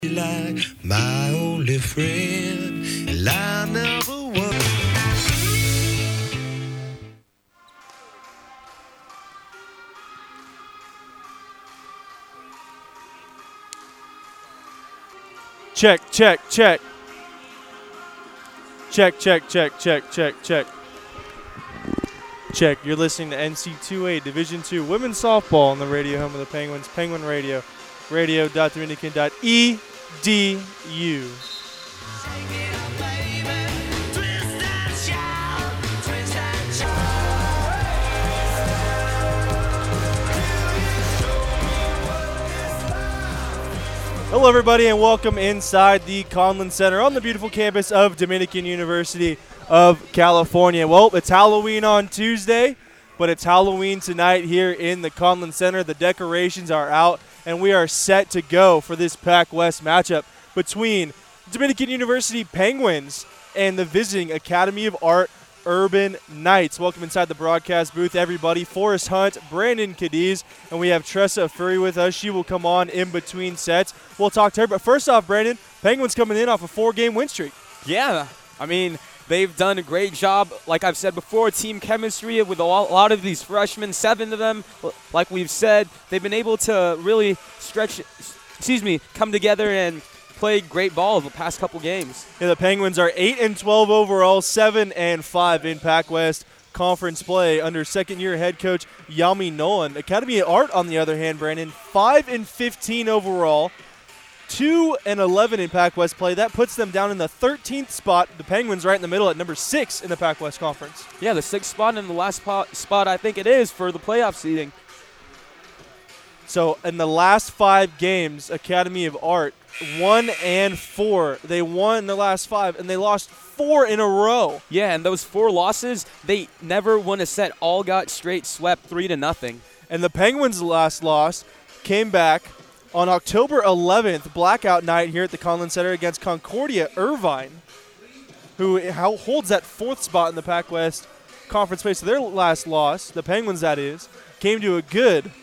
Like my only friend, and I never was. Check. Check. You're listening to NC2A Division II Women's Softball on the radio home of the Penguins, Penguin Radio, radio.dominican.edu. Hello, everybody, and welcome inside the Conlin Center on the beautiful campus of Dominican University of California. Well, it's Halloween on Tuesday, but it's Halloween tonight here in the Conlin Center. The decorations are out, and we are set to go for this Pac West matchup between Dominican University Penguins and the visiting Academy of Art Urban Knights. Welcome inside the broadcast booth, everybody. Forrest Hunt, Brandon Cadiz, and we have Tressa Furry with us. She will come on in between sets. We'll talk to her. But first off, Brandon, Penguins coming in off a 4-game win streak. Yeah, I mean, they've done a great job. Like I've said before, team chemistry with a lot of these freshmen, 7 of them, like we've said, they've been able to really come together and played great ball the past couple games. Yeah, the Penguins are 8-12 overall, 7-5 in Pac West conference play under second-year head coach Yami Nolan. Academy of Art, on the other hand, Brandon, 5-15 overall, 2-11 in Pac West play. That puts them down in the 13th spot. The Penguins right in the middle at number 6 in the Pac West conference. Yeah, the 6th spot and the last spot I think it is for the playoff seeding. So in the last 5 games, Academy of Art 1-4. They won the last 5, and they lost 4 in a row. Yeah, and those 4 losses, they never won a set. All got straight swept 3-0. And the Penguins' last loss came back on October 11th, blackout night here at the Conlin Center against Concordia Irvine, who holds that 4th spot in the Pac West conference play. So their last loss, the Penguins that is, came to a good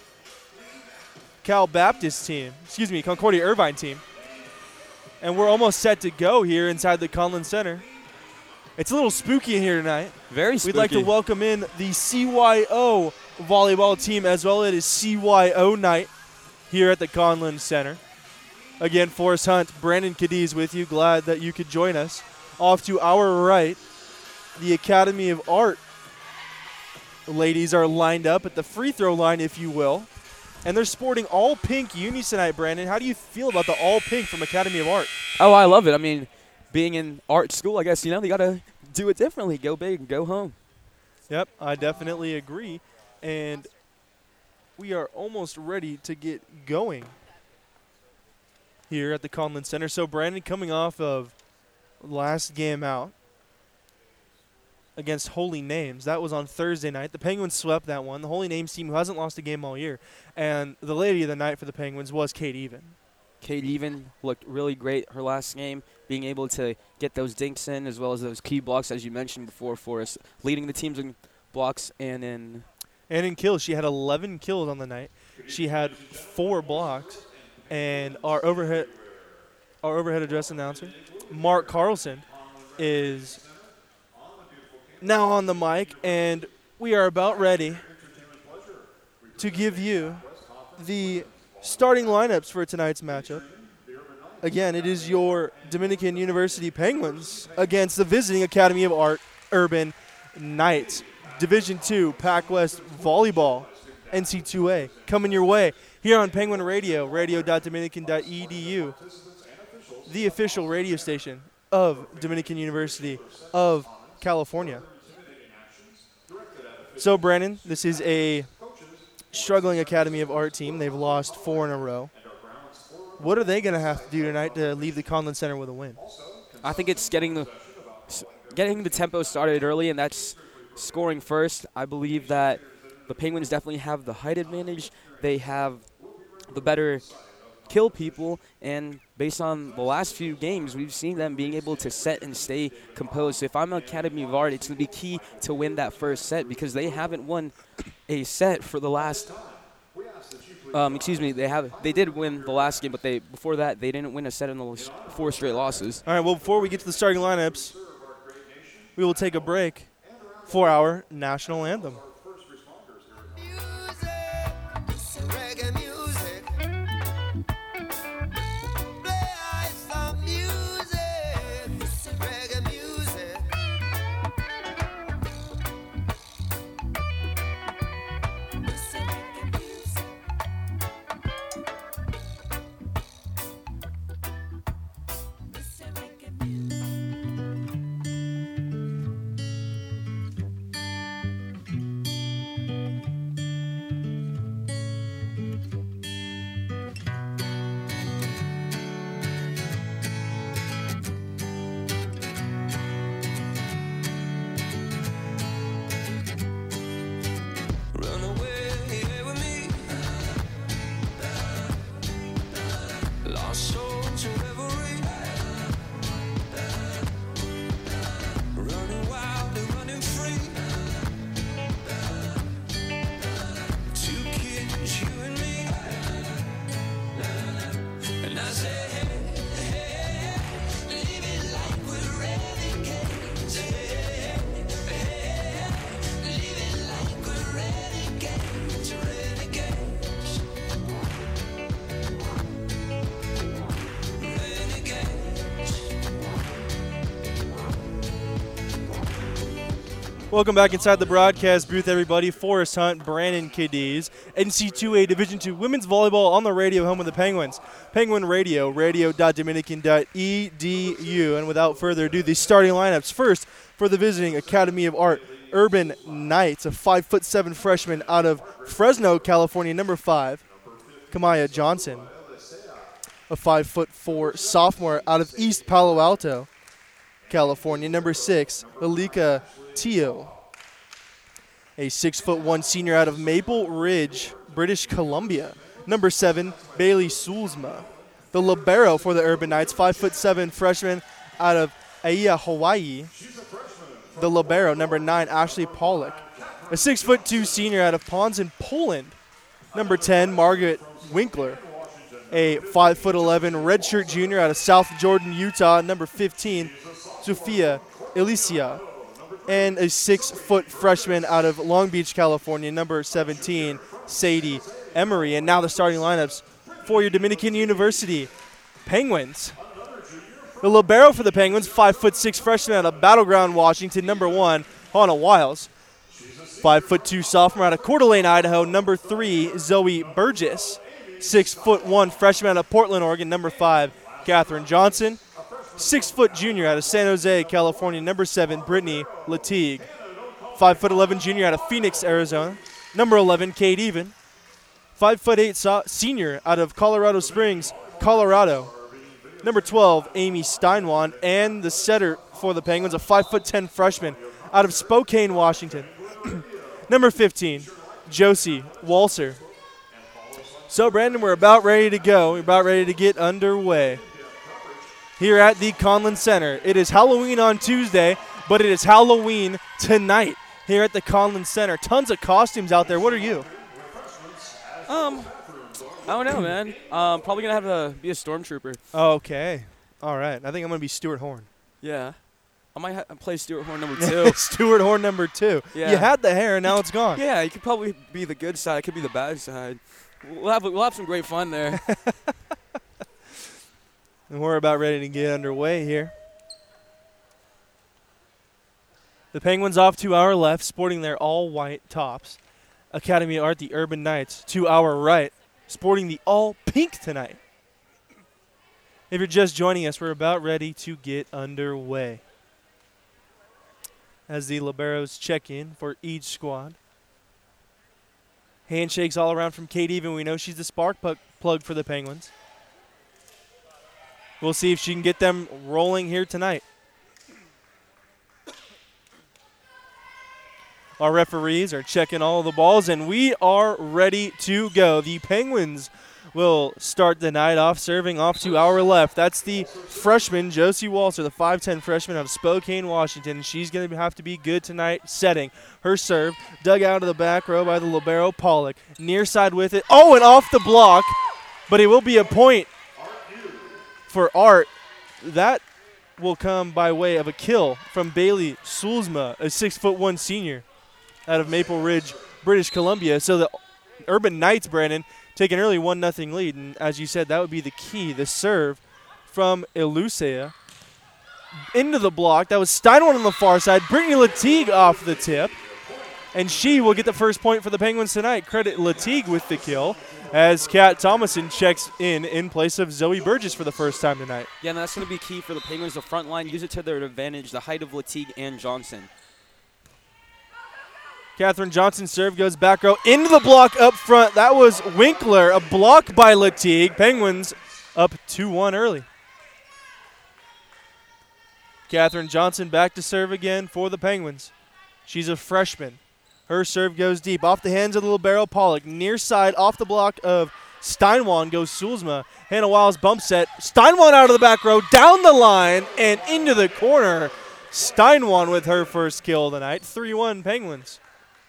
Concordia Irvine team. And we're almost set to go here inside the Conlin Center. It's a little spooky in here tonight. Very spooky. We'd like to welcome in the CYO volleyball team as well. It is CYO night here at the Conlin Center. Again, Forrest Hunt, Brandon Cadiz with you. Glad that you could join us. Off to our right, the Academy of Art ladies are lined up at the free throw line, if you will. And they're sporting all pink unis tonight, Brandon. How do you feel about the all pink from Academy of Art? Oh, I love it. I mean, being in art school, I guess, they got to do it differently. Go big and go home. Yep, I definitely agree. And we are almost ready to get going here at the Conlin Center. So, Brandon, coming off of last game out against Holy Names. That was on Thursday night. The Penguins swept that one. The Holy Names team who hasn't lost a game all year. And the lady of the night for the Penguins was Kate Even. Kate Even looked really great her last game, being able to get those dinks in as well as those key blocks, as you mentioned before, for us, leading the teams in blocks and in kills. She had 11 kills on the night. She had 4 blocks. And our overhead address announcer, Mark Carlson, is now on the mic, and we are about ready to give you the starting lineups for tonight's matchup. Again, it is your Dominican University Penguins against the visiting Academy of Art Urban Knights. Division II Pac West Volleyball, NC2A, coming your way here on Penguin Radio, radio.dominican.edu, the official radio station of Dominican University of California. So, Brandon, this is a struggling Academy of Art team. They've lost 4 in a row. What are they going to have to do tonight to leave the Conlin Center with a win? I think it's getting the tempo started early, and that's scoring first. I believe that the Penguins definitely have the height advantage. They have the better kill people, and based on the last few games, we've seen them being able to set and stay composed. So if I'm Academy of Art, it's going to be key to win that first set because they haven't won a set for the last Excuse me. They did win the last game, but before that they didn't win a set in the 4 straight losses. All right, well, before we get to the starting lineups, we will take a break for our national anthem. Reggae music. Play some music. Reggae music. Run away with me. Lost soul to reverie. Running wild and running free. Two kids, you and me. And I say, hey, live it like we're renegades. Hey, live it like we're renegades, renegades. Welcome back inside the broadcast booth, everybody. Forrest Hunt, Brandon Cadiz, NC2A Division II Women's Volleyball on the radio, home of the Penguins. Penguin Radio, radio.dominican.edu. And without further ado, the starting lineups. First, for the visiting Academy of Art, Urban Knights, a 5'7" freshman out of Fresno, California, number 5, Kamaya Johnson. A 5'4" sophomore out of East Palo Alto, California, number 6, Alika Teo. A 6'1" senior out of Maple Ridge, British Columbia, number 7, Bailey Sulzma. The libero for the Urban Knights, 5'7" freshman out of Aiea, Hawaii. The libero, number 9, Ashley Pollock. A 6'2" senior out of Ponzin, Poland, number 10, Margaret Winkler. A 5'11" redshirt junior out of South Jordan, Utah, number 15, Sophia Elysia. And a 6' freshman out of Long Beach, California, number 17, Sadie Emery. And now the starting lineups for your Dominican University Penguins. The libero for the Penguins, 5'6" freshman out of Battleground, Washington, number 1, Hannah Wiles. 5'2" sophomore out of Coeur d'Alene, Idaho, number 3, Zoe Burgess. 6'1" freshman out of Portland, Oregon, number 5, Katherine Johnson. 6' junior out of San Jose, California, number 7, Brittany Latigue. 5'11" junior out of Phoenix, Arizona, number 11, Kate Even. 5'8" senior out of Colorado Springs, Colorado, number 12, Amy Steinwan. And the setter for the Penguins, a 5'10" freshman out of Spokane, Washington, number 15, Josie Walser. So, Brandon, we're about ready to go. We're about ready to get underway here at the Conlin Center. It is Halloween on Tuesday, but it is Halloween tonight here at the Conlin Center. Tons of costumes out there. What are you? I don't know, man. Probably gonna have to be a stormtrooper. Okay. All right. I think I'm going to be Stuart Horn. Yeah. I might play Stuart Horn number 2. Stuart Horn number 2. Yeah. You had the hair, and now it's gone. Yeah, you could probably be the good side. I could be the bad side. We'll have some great fun there. And we're about ready to get underway here. The Penguins off to our left, sporting their all-white tops. Academy of Art, the Urban Knights, to our right, sporting the all-pink tonight. If you're just joining us, we're about ready to get underway. As the liberos check in for each squad. Handshakes all around from Kate Even. We know she's the spark plug for the Penguins. We'll see if she can get them rolling here tonight. Our referees are checking all of the balls, and we are ready to go. The Penguins will start the night off, serving off to our left. That's the freshman, Josie Walter, the 5'10 freshman out of Spokane, Washington. She's going to have to be good tonight, setting her serve. Dug out of the back row by the libero, Pollock. Near side with it. Oh, and off the block, but it will be a point for Art. That will come by way of a kill from Bailey Soulsma, a 6'1" senior out of Maple Ridge, British Columbia. So the Urban Knights, Brandon, take an early 1-0 lead. And as you said, that would be the key. The serve from Elusea into the block. That was Steinwand on the far side. Brittany Latigue off the tip. And she will get the first point for the Penguins tonight. Credit Latigue with the kill as Kat Thomason checks in place of Zoe Burgess for the first time tonight. Yeah, and that's going to be key for the Penguins. The front line, use it to their advantage, the height of Latigue and Johnson. Catherine Johnson's serve goes back row into the block up front. That was Winkler, a block by Latigue. Penguins up 2-1 early. Catherine Johnson back to serve again for the Penguins. She's a freshman. Her serve goes deep off the hands of the libero Pollock. Near side off the block of Steinwand goes Soulsma. Hannah Wiles bump set. Steinwand out of the back row, down the line and into the corner. Steinwand with her first kill tonight. 3-1 Penguins.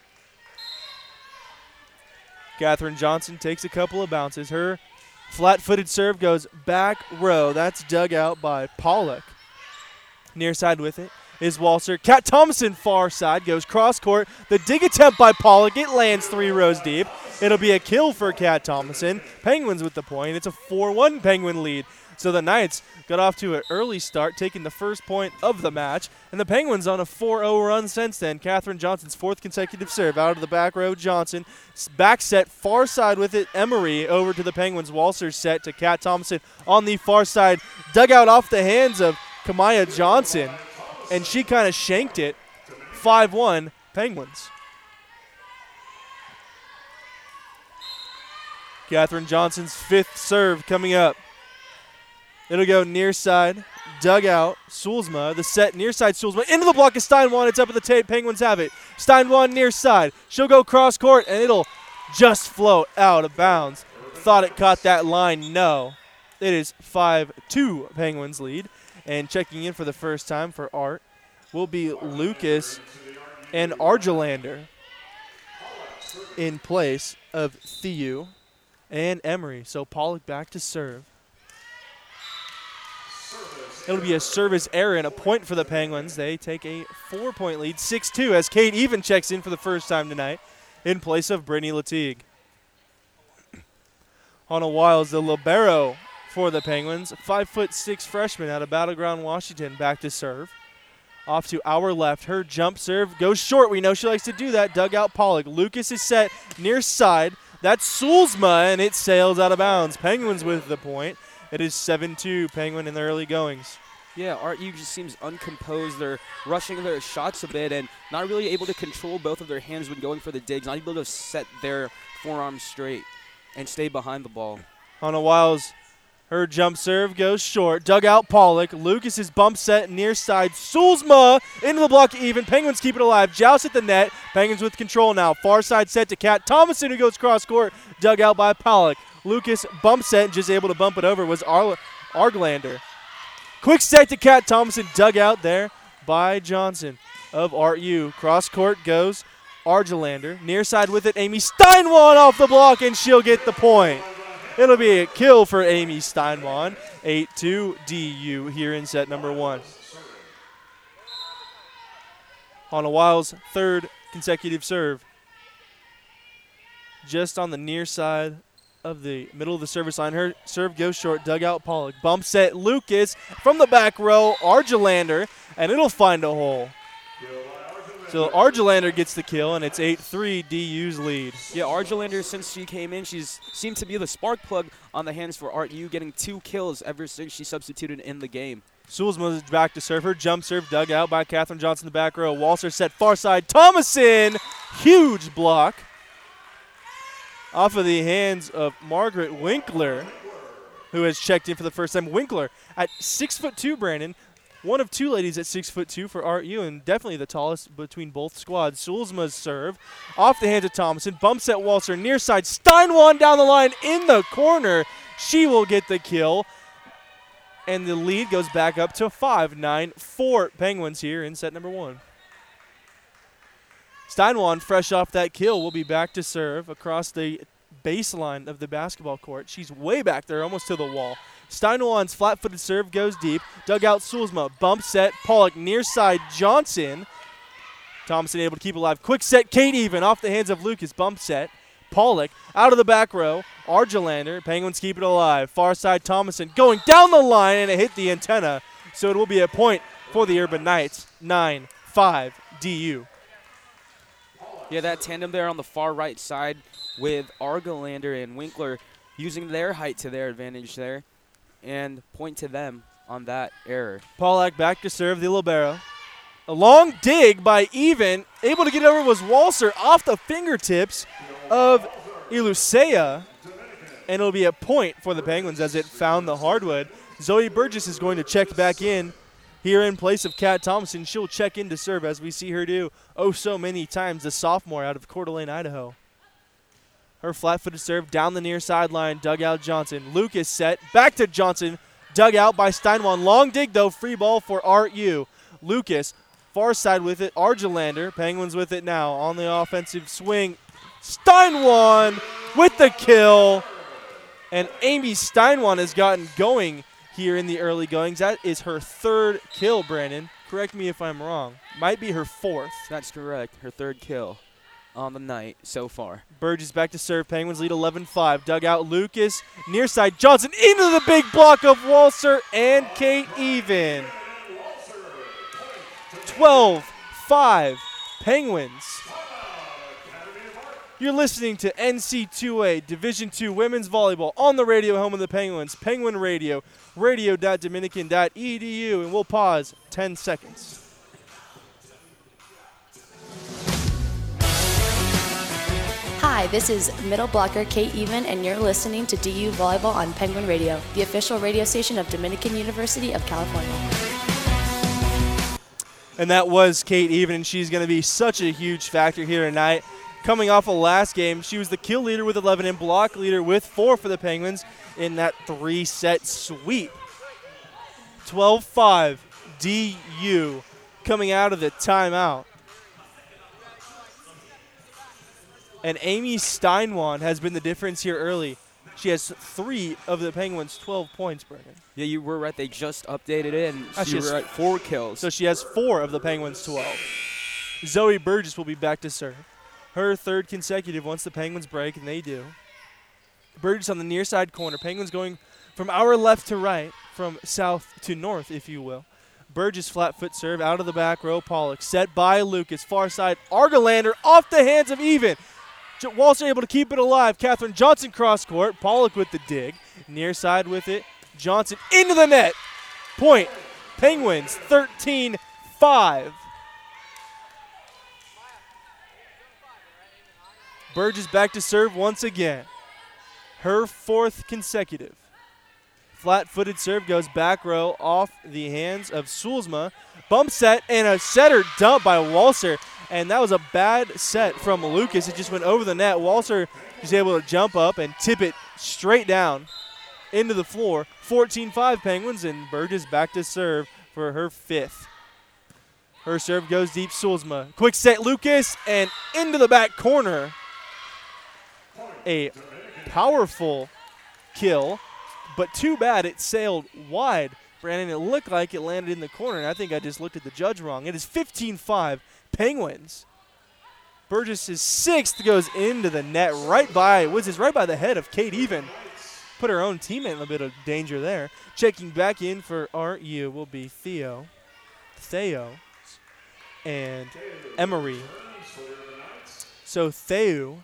Catherine Johnson takes a couple of bounces. Her flat-footed serve goes back row. That's dug out by Pollock. Near side with it is Walser. Kat Thomason far side goes cross court. The dig attempt by Pollock. It lands 3 rows deep. It'll be a kill for Kat Thomason. Penguins with the point. It's a 4-1 Penguin lead. So the Knights got off to an early start, taking the first point of the match. And the Penguins on a 4-0 run since then. Catherine Johnson's 4th consecutive serve out of the back row. Johnson back set far side with it. Emery over to the Penguins. Walser set to Kat Thomason on the far side. Dug out off the hands of Kamaya Johnson. And she kind of shanked it. 5-1 Penguins. Catherine Johnson's 5th serve coming up. It'll go near side, dug out, Soulsma, the set near side Soulsma, into the block of Steinwand. It's up at the tape. Penguins have it. Steinwand near side. She'll go cross court, and it'll just float out of bounds. Thought it caught that line. No. It is 5-2 Penguins lead. And checking in for the first time for Art will be Lucas and Argelander in place of Thieu and Emery. So Pollock back to serve. It'll be a service error and a point for the Penguins. They take a 4-point lead, 6-2, as Kate Even checks in for the first time tonight in place of Brittany Latigue. Hannah Wiles, the libero for the Penguins, 5'6" freshman out of Battleground, Washington, back to serve. Off to our left. Her jump serve goes short. We know she likes to do that. Dug out Pollock. Lucas is set near side. That's Soulsma, and it sails out of bounds. Penguins with the point. It is 7-2 Penguin in the early goings. Yeah, RU just seems uncomposed. They're rushing their shots a bit and not really able to control both of their hands when going for the digs, not able to set their forearms straight and stay behind the ball. Hannah Wiles, her jump serve goes short. Dug out Pollock. Lucas's bump set near side. Soulsma into the block even. Penguins keep it alive. Joust at the net. Penguins with control now. Far side set to Kat Thomason, who goes cross court. Dug out by Pollock. Lucas bump set, just able to bump it over, was Argelander. Quick set to Kat Thomason, dug out there by Johnson of RU. Cross court goes Argelander. Near side with it, Amy Steinwand off the block, and she'll get the point. It'll be a kill for Amy Steinwand. 8-2 DU here in set number 1. Hannah Wiles' 3rd consecutive serve. Just on the near side of the middle of the service line. Her serve goes short, dug out Pollock. Bump set Lucas from the back row, Argelander, and it'll find a hole. So Argelander gets the kill, and it's 8-3 DU's lead. Yeah, Argelander, since she came in, she's seemed to be the spark plug on the hands for RU, getting 2 kills ever since she substituted in the game. Soulsma is back to serve. Her jump serve dug out by Catherine Johnson in the back row. Walser set far side. Thomason, huge block. Off of the hands of Margaret Winkler, who has checked in for the first time. Winkler at 6'2", Brandon, one of two ladies at 6'2" for RU, and definitely the tallest between both squads. Sulzma's serve off the hands of Thomason, bumps at Walser near side. Steinwan down the line in the corner. She will get the kill, and the lead goes back up to 5-9 for Penguins here in set number 1. Steinwan, fresh off that kill, will be back to serve across the baseline of the basketball court. She's way back there, almost to the wall. Steinwan's flat-footed serve goes deep. Dugout Sulzma, bump set, Pollock near side, Johnson. Thompson able to keep it alive. Quick set, Kate Even off the hands of Lucas, bump set. Pollock out of the back row. Argelander, Penguins keep it alive. Far side, Thomason going down the line, and it hit the antenna. So it will be a point for the Urban Knights. 9-5 DU. Yeah, that tandem there on the far right side with Argelander and Winkler using their height to their advantage there, and point to them on that error. Pollack back to serve the libero. A long dig by Even. Able to get over was Walser off the fingertips of Ilusea. And it'll be a point for the Penguins as it found the hardwood. Zoe Burgess is going to check back in here in place of Kat Thompson. She'll check in to serve as we see her do oh so many times, the sophomore out of Coeur d'Alene, Idaho. Her flat-footed serve down the near sideline, dugout Johnson. Lucas set, back to Johnson, dug out by Steinwan. Long dig, though, free ball for RU. Lucas, far side with it, Argelander. Penguins with it now on the offensive swing. Steinwan with the kill. And Amy Steinwan has gotten going here in the early goings. That is her third kill, Brandon. Correct me if I'm wrong. Might be her fourth. That's correct. Her third kill on the night so far. Burgess back to serve. Penguins lead 11-5. Dugout Lucas. Near side Johnson into the big block of Walser and Kate Even. 12-5 Penguins. You're listening to NC2A Division II Women's Volleyball on the radio, home of the Penguins. Penguin Radio, radio.dominican.edu, and we'll pause 10 seconds. Hi, this is middle blocker Kate Even, and you're listening to DU Volleyball on Penguin Radio, the official radio station of Dominican University of California. And that was Kate Even, and she's going to be such a huge factor here tonight. Coming off of last game, she was the kill leader with 11 and block leader with 4 for the Penguins in that 3-set sweep. 12-5 DU coming out of the timeout. And Amy Steinwan has been the difference here early. She has 3 of the Penguins' 12 points, Brendan. Yeah, you were right. They just updated it, and She she has were at 4 kills. So she has 4 of the Penguins' 12. Zoe Burgess will be back to serve. Her third consecutive once the Penguins break, and they do. Burgess on the near side corner. Penguins going from our left to right, from south to north, if you will. Burgess flat foot serve out of the back row. Pollock set by Lucas. Far side, Argelander off the hands of Even. Walser able to keep it alive. Catherine Johnson cross court. Pollock with the dig. Near side with it. Johnson into the net. Point. Penguins 13-5. Burgess back to serve once again. Her 4th consecutive. Flat-footed serve goes back row off the hands of Sulzma. Bump set and a setter dump by Walser. And that was a bad set from Lucas. It just went over the net. Walser was able to jump up and tip it straight down into the floor. 14-5 Penguins, and Burgess back to serve for her 5th. Her serve goes deep, Sulzma. Quick set, Lucas, and into the back corner. A powerful kill, but too bad it sailed wide. Brandon, it looked like it landed in the corner, and I think I just looked at the judge wrong. It is 15-5 Penguins. Burgess' 6th goes into the net right by the head of Kate Even. Put her own teammate in a bit of danger there. Checking back in for RU will be Theo, and Emery. So Theo,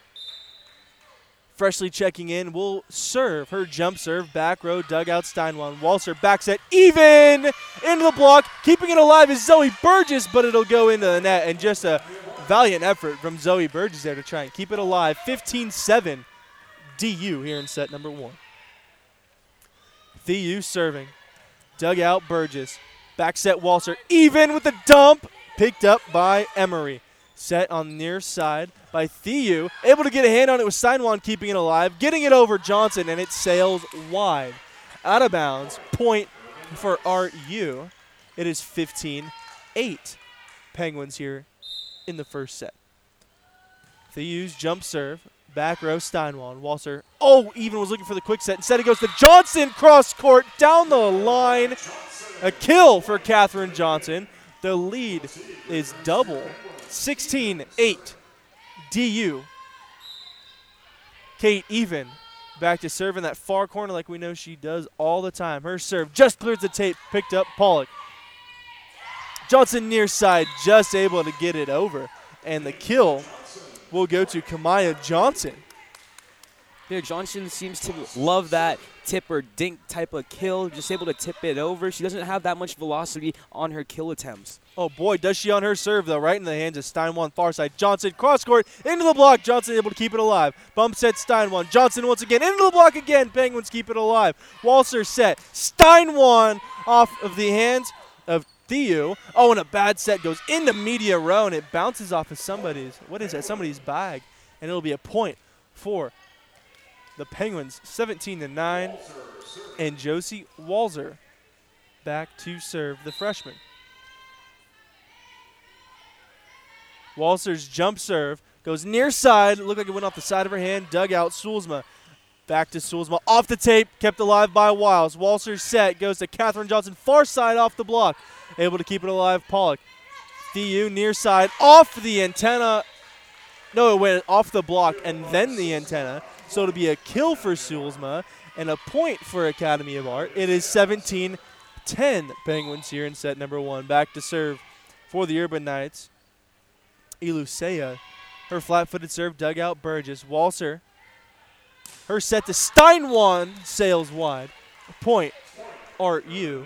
freshly checking in, will serve her jump serve. Back row, dugout Steinwan. Walser back set, Even into the block. Keeping it alive is Zoe Burgess, but it'll go into the net. And just a valiant effort from Zoe Burgess there to try and keep it alive. 15-7 DU here in set number 1. Theo serving. Dugout Burgess. Back set Walser, even with the dump, picked up by Emery. Set on the near side by Thieu, able to get a hand on it with Steinwan keeping it alive, getting it over Johnson, and it sails wide. Out of bounds, point for RU. It is 15-8 Penguins here in the first set. Thieu's jump serve, back row Steinwan. Walser, even was looking for the quick set. Instead it goes to Johnson, cross court, down the line. A kill for Catherine Johnson. The lead is double, 16-8 DU. Kate Even back to serve in that far corner like we know she does all the time. Her serve just clears the tape, picked up Pollock. Johnson near side, just able to get it over. And the kill will go to Kamaya Johnson. Yeah, Johnson seems to love that tip or dink type of kill, just able to tip it over. She doesn't have that much velocity on her kill attempts. Oh boy, does she on her serve though, right in the hands of Steinwan, far side. Johnson, cross court, into the block. Johnson able to keep it alive. Bump set Steinwan. Johnson once again, into the block again. Penguins keep it alive. Walser set. Steinwan off of the hands of Thieu. And a bad set goes into media row, and it bounces off of somebody's bag. And it'll be a point for the Penguins, 17-9. And Josie Walser back to serve the freshman. Walser's jump serve goes near side. Looked like it went off the side of her hand. Dug out Sulzma. Back to Sulzma. Off the tape. Kept alive by Wiles. Walser's set goes to Catherine Johnson. Far side off the block. Able to keep it alive. Pollock. Thieu near side. Off the antenna. No, it went off the block and then the antenna. So it'll be a kill for Sulzma and a point for Academy of Art. It is 17-10 Penguins here in set number 1. Back to serve for the Urban Knights. Ilusea. Her flat-footed serve dug out Burgess. Walser. Her set to Steinwan sails wide. Point, RU.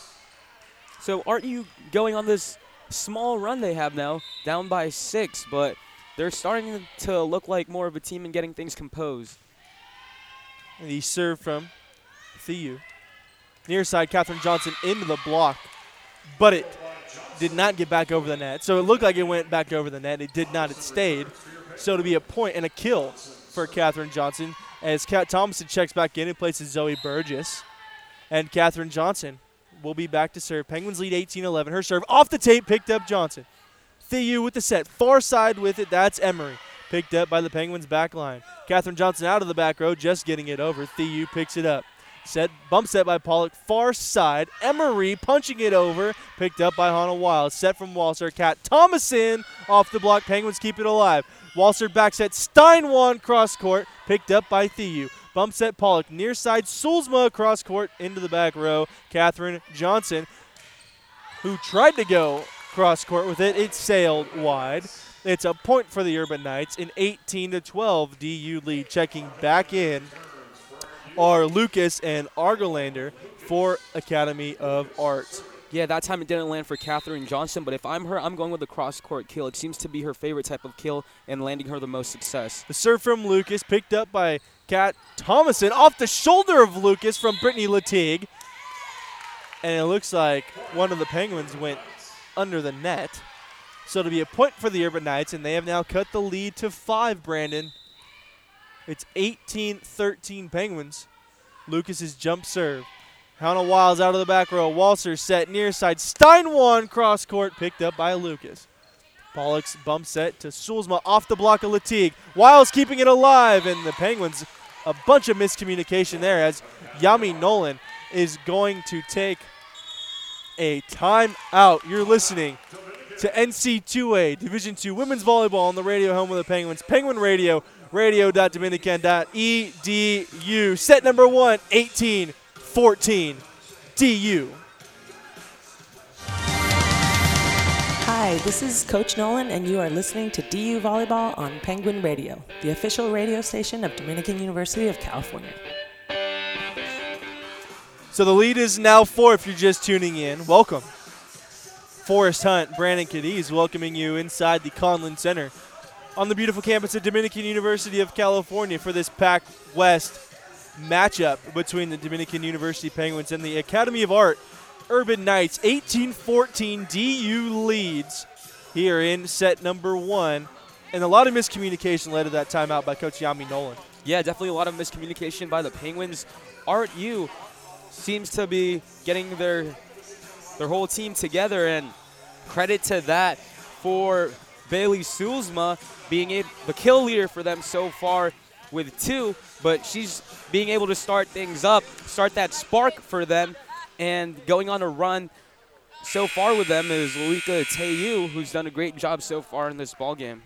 So RU going on this small run they have now, down by 6, but they're starting to look like more of a team and getting things composed. And the serve from Thieu. Near side, Catherine Johnson into the block, but it did not get back over the net. So it looked like it went back over the net. It did not. It stayed. So it'll be a point and a kill for Catherine Johnson as Kat Thompson checks back in and places Zoe Burgess. And Catherine Johnson will be back to serve. Penguins lead 18-11. Her serve off the tape, picked up Johnson. Thieu with the set. Far side with it. That's Emery. Picked up by the Penguins back line. Catherine Johnson out of the back row, just getting it over. Thieu picks it up. Set, bump set by Pollock, far side. Emery punching it over, picked up by Hannah Wild. Set from Walser. Kat Thomason off the block. Penguins keep it alive. Walser back set. Steinwan cross court, picked up by Thieu. Bump set Pollock near side. Sulzma cross court into the back row. Catherine Johnson, who tried to go cross court with it, it sailed wide. It's a point for the Urban Knights. An 18-12 DU lead. Checking back in are Lucas and Argolander for Academy of Art. Yeah, that time it didn't land for Catherine Johnson, but if I'm her, I'm going with the cross-court kill. It seems to be her favorite type of kill and landing her the most success. The serve from Lucas, picked up by Kat Thomason, off the shoulder of Lucas from Brittany Latigue. And it looks like one of the Penguins went under the net. So it'll be a point for the Urban Knights, and they have now cut the lead to 5, Brandon. It's 18-13 Penguins. Lucas's jump serve. Hannah Wiles out of the back row. Walser set near side. Steinwan cross court, picked up by Lucas. Pollock's bump set to Sulzma off the block of Latigue. Wiles keeping it alive, and the Penguins, a bunch of miscommunication there as Yami Nolan is going to take a timeout. You're listening to NC2A Division II Women's Volleyball on the radio home of the Penguins. Penguin Radio, radio.dominican.edu. Set number 1, 18-14, DU. Hi, this is Coach Nolan, and you are listening to DU Volleyball on Penguin Radio, the official radio station of Dominican University of California. So the lead is now 4 if you're just tuning in. Welcome. Forrest Hunt, Brandon Cadiz welcoming you inside the Conlin Center on the beautiful campus of Dominican University of California for this Pac West matchup between the Dominican University Penguins and the Academy of Art Urban Knights 18-14 DU leads here in set number 1. And a lot of miscommunication led to that timeout by Coach Yami Nolan. Yeah, definitely a lot of miscommunication by the Penguins. Art U seems to be getting their whole team together, and credit to that for Bailey Sulzma being the kill leader for them so far with 2, but she's being able to start things up, start that spark for them, and going on a run so far with them is Luika Teyu, who's done a great job so far in this ballgame.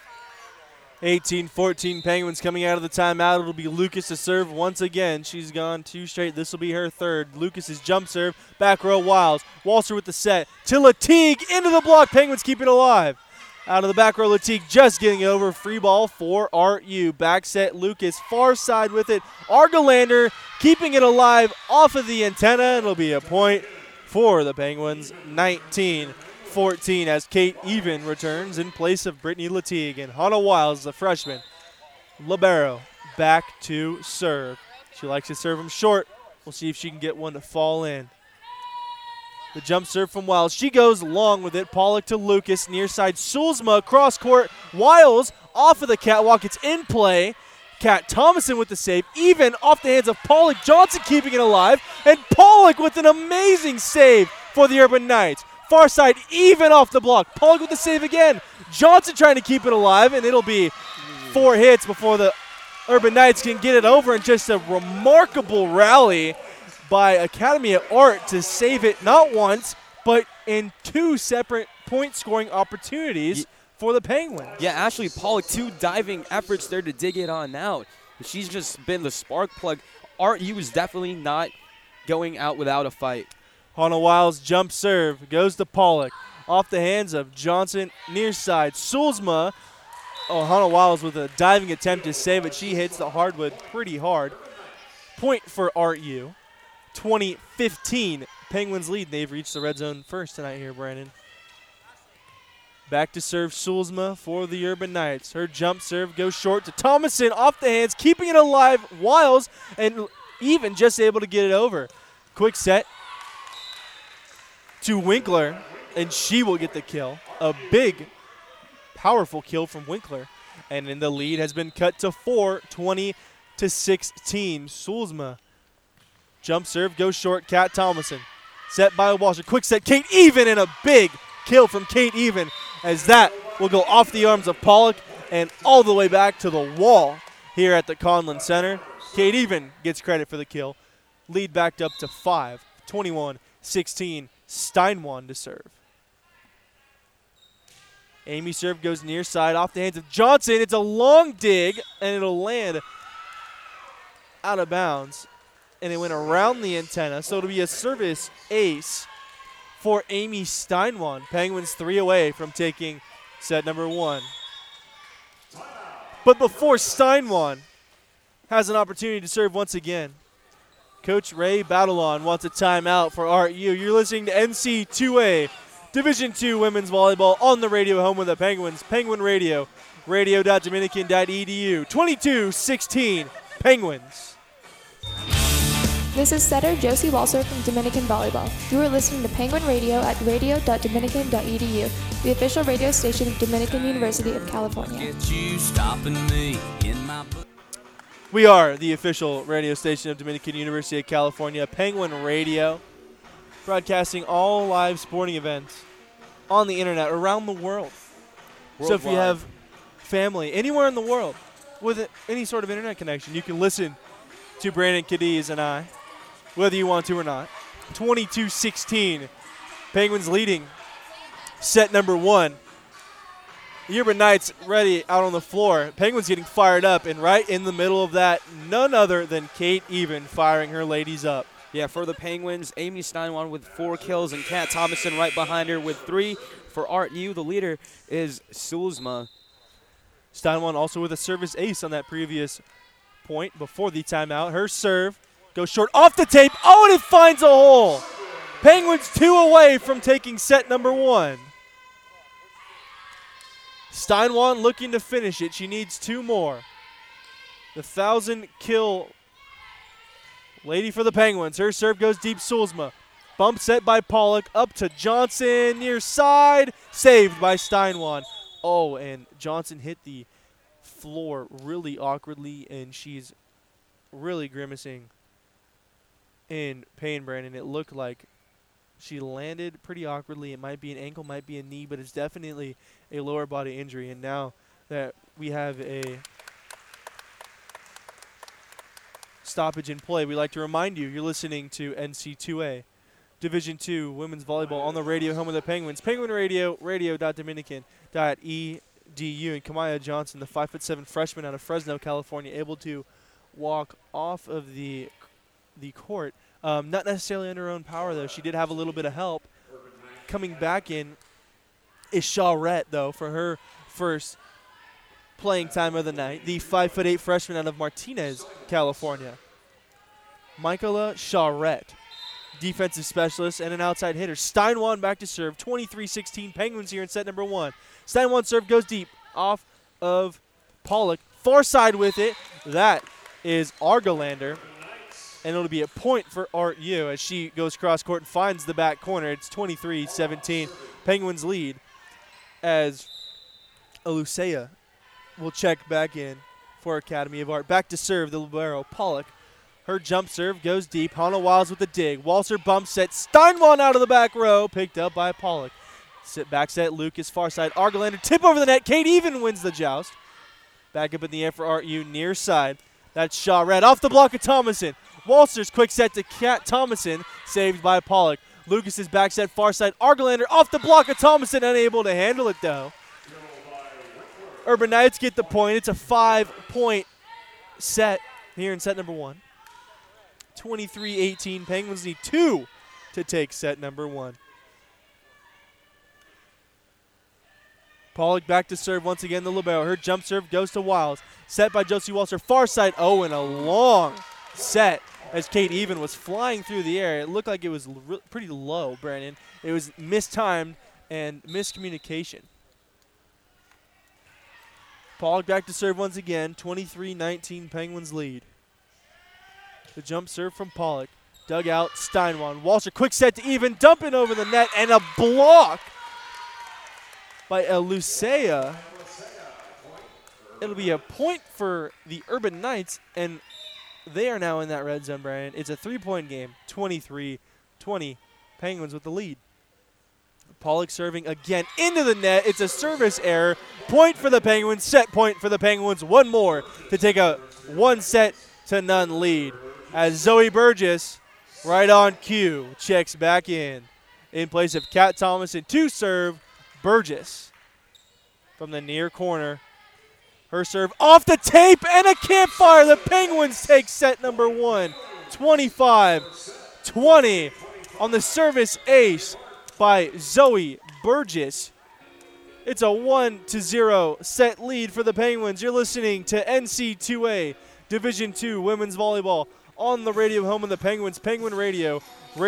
18-14 Penguins coming out of the timeout. It'll be Lucas to serve once again. She's gone 2 straight. This will be her 3rd. Lucas's jump serve. Back row Wiles. Walser with the set. To Latigue into the block. Penguins keep it alive. Out of the back row, Latigue just getting over. Free ball for RU. Back set Lucas. Far side with it. Argelander keeping it alive off of the antenna. It'll be a point for the Penguins. 19-14 as Kate Even returns in place of Brittany Latigue. And Hannah Wiles, the freshman, libero, back to serve. She likes to serve him short. We'll see if she can get one to fall in. The jump serve from Wiles. She goes long with it. Pollock to Lucas. Near side Sulzma. Cross court. Wiles off of the catwalk. It's in play. Kat Thomason with the save. Even off the hands of Pollock. Johnson keeping it alive. And Pollock with an amazing save for the Urban Knights. Far side even off the block. Pollock with the save again. Johnson trying to keep it alive. And it'll be 4 hits before the Urban Knights can get it over. And just a remarkable rally by Academy of Art to save it not once, but in 2 separate point-scoring opportunities for the Penguins. Yeah, Ashley Pollock, 2 diving efforts there to dig it on out. She's just been the spark plug. Art U is definitely not going out without a fight. Hannah Wiles' jump serve goes to Pollock. Off the hands of Johnson, near side. Sulzma. Oh, Hannah Wiles with a diving attempt to save it. She hits the hardwood pretty hard. Point for Art U. 20-15 Penguins lead. They've reached the red zone first tonight here, Brandon. Back to serve Sulzma for the Urban Knights. Her jump serve goes short to Thomason off the hands, keeping it alive. Wiles and Even just able to get it over. Quick set to Winkler, and she will get the kill. A big, powerful kill from Winkler. And then the lead has been cut to 4, 20-16. Sulzma. Jump serve goes short. Kat Thomason. Set by Walser. Quick set. Kate Even, and a big kill from Kate Even as that will go off the arms of Pollock and all the way back to the wall here at the Conlin Center. Kate Even gets credit for the kill. Lead backed up to 5. 21-16. Steinwan to serve. Amy serve goes near side off the hands of Johnson. It's a long dig, and it'll land out of bounds. And it went around the antenna, so it'll be a service ace for Amy Steinwan. Penguins 3 away from taking set number 1. But before Steinwan has an opportunity to serve once again, Coach Ray Batalon wants a timeout for RU. You're listening to NC2A Division II Women's Volleyball on the radio, home of the Penguins. Penguin Radio, radio.dominican.edu. 22-16 Penguins. This is setter Josie Walser from Dominican Volleyball. You are listening to Penguin Radio at radio.dominican.edu, the official radio station of Dominican University of California. We are the official radio station of Dominican University of California, Penguin Radio, broadcasting all live sporting events on the internet around the world. So if you have family anywhere in the world with any sort of internet connection, you can listen to Brandon Cadiz and I, whether you want to or not. 22-16, Penguins leading set number 1. The Urban Knights ready out on the floor. Penguins getting fired up, and right in the middle of that, none other than Kate Even firing her ladies up. Yeah, for the Penguins, Amy Steinwan with 4 kills and Kat Thomason right behind her with 3. For Art U, the leader is Sulzma. Steinwan also with a service ace on that previous point before the timeout. Her serve goes short off the tape. Oh, and it finds a hole. Penguins 2 away from taking set number 1. Steinwan looking to finish it. She needs 2 more. The 1,000-kill lady for the Penguins. Her serve goes deep. Sulzma Bump set by Pollock. Up to Johnson. Near side. Saved by Steinwan. Oh, and Johnson hit the floor really awkwardly, and she's really grimacing in pain, Brandon. It looked like she landed pretty awkwardly. It might be an ankle, might be a knee, but it's definitely a lower body injury. And now that we have a stoppage in play, we'd like to remind you, you're listening to NC2A, Division II Women's Volleyball on the radio, home of the Penguins. Penguin Radio, radio.dominican.edu. And Kamaya Johnson, the 5'7" freshman out of Fresno, California, able to walk off of the court. Not necessarily under her own power, though. She did have a little bit of help. Coming back in is Charette, though, for her first playing time of the night. The 5'8" freshman out of Martinez, California. Michaela Charette, defensive specialist and an outside hitter. Steinwan back to serve. 23-16 Penguins here in set number 1. Steinwan serve goes deep off of Pollock. Far side with it. That is Argelander. And it'll be a point for Art Yu as she goes cross court and finds the back corner. It's 23-17. Penguins lead as Alusea will check back in for Academy of Art. Back to serve the libero, Pollock. Her jump serve goes deep. Hannah Wiles with the dig. Walser bump set. Steinwan out of the back row. Picked up by Pollock. Sit back set. Lucas far side. Argelander tip over the net. Kate Even wins the joust. Back up in the air for Art Yu near side. That's Charette off the block of Thomason. Walser's quick set to Kat Thomason. Saved by Pollock. Lucas's back set far side. Argelander off the block of Thomason. Unable to handle it though. Urban Knights get the point. It's a 5-point set here in set number 1. 23-18. Penguins need 2 to take set number 1. Pollock back to serve once again, the libero. Her jump serve goes to Wiles. Set by Josie Walser. Far side. Oh, and a long set as Kate Even was flying through the air. It looked like it was pretty low, Brandon. It was mistimed and miscommunication. Pollock back to serve once again. 23-19 Penguins lead. The jump serve from Pollock. Dug out, Steinwan. Walser, quick set to Even. Dumping over the net and a block by Alusea. It'll be a point for the Urban Knights, and they are now in that red zone, Brian. It's a 3-point game. 23-20. Penguins with the lead. Pollock serving again into the net. It's a service error. Point for the Penguins. Set point for the Penguins. One more to take a 1-0 lead. As Zoe Burgess, right on cue, checks back in place of Kat Thomason to serve Burgess from the near corner. Her serve off the tape and a campfire. The Penguins take set number 1. 25-20 on the service ace by Zoe Burgess. It's a 1-0 set lead for the Penguins. You're listening to NC2A Division II Women's Volleyball on the radio, home of the Penguins. Penguin Radio,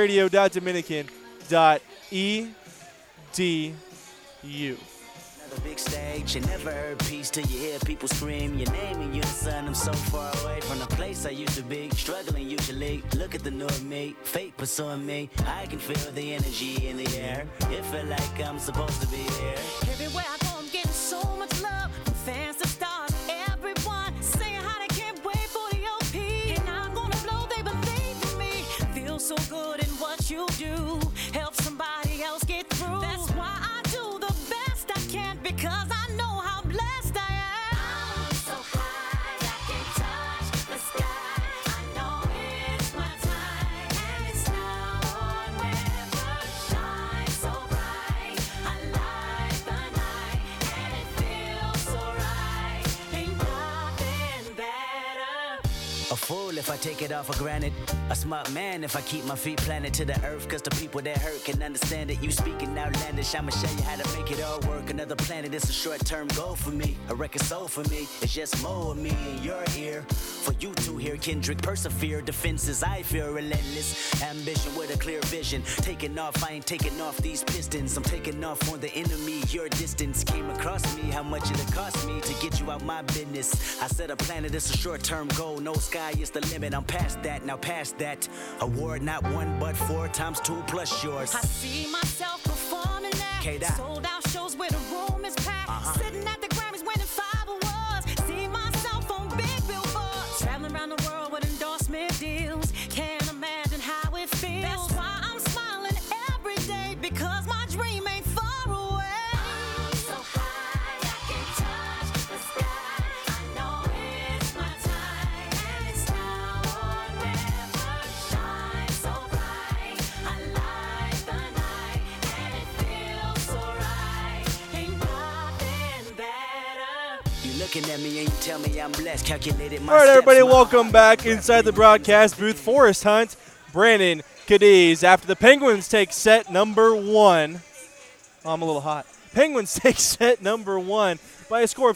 radio.dominican.edu. The big stage, you never heard peace till you hear people scream your name in unison. I'm so far away from the place I used to be, struggling usually. Look at the new me, fate pursuing me. I can feel the energy in the air. It feel like I'm supposed to be here. Everywhere I go, I'm getting so much love from fans to stars. Everyone saying how they can't wait for the OP, and I'm gonna blow. They believe in me. Feel so good in what you do. Help somebody else get through. That's why I do the best I can, because I know how blessed I am. I'm so high, I can touch the sky. I know it's my time, and it's now or never. Shine so bright, I light the night, and it feels so right. Ain't nothing better. A fool if I take it all for granted. A smart man if I keep my feet planted to the earth. Cause the people that hurt can understand it. You speaking outlandish, I'ma show you how to make it all work. Another planet, it's a short-term goal for me. A record soul for me, it's just more of me in your ear. For you to hear Kendrick persevere. Defenses, I feel relentless. Ambition with a clear vision. Taking off, I ain't taking off these pistons. I'm taking off on the enemy. Your distance came across me. How much it'll cost me to get you out my business. I said a planet, it's a short-term goal. No sky, it's the limit, I'm past that, now past that. Award not 1 but 4 times 2 plus yours. I see myself performing at K-Dot. sold out shows where the room is packed. Sitting at the Grammys winning 5 awards. See myself on big billboards. Traveling around the world with endorsement deals. Can't imagine how it feels. That's why I'm smiling every day, because my dream ain't far away. I'm so high I can touch the sky. I know it's my time, and it's now or never. Shine so bright, I light the night, and it feels so right. Ain't nothing better. You looking at me and you tell me I'm blessed. Calculated my All right, steps, everybody, my welcome heart. back inside the broadcast booth. Forrest Hunt, Brandon Cadiz. After the Penguins take set number 1. Oh, I'm a little hot. Penguins take set number 1 by a score of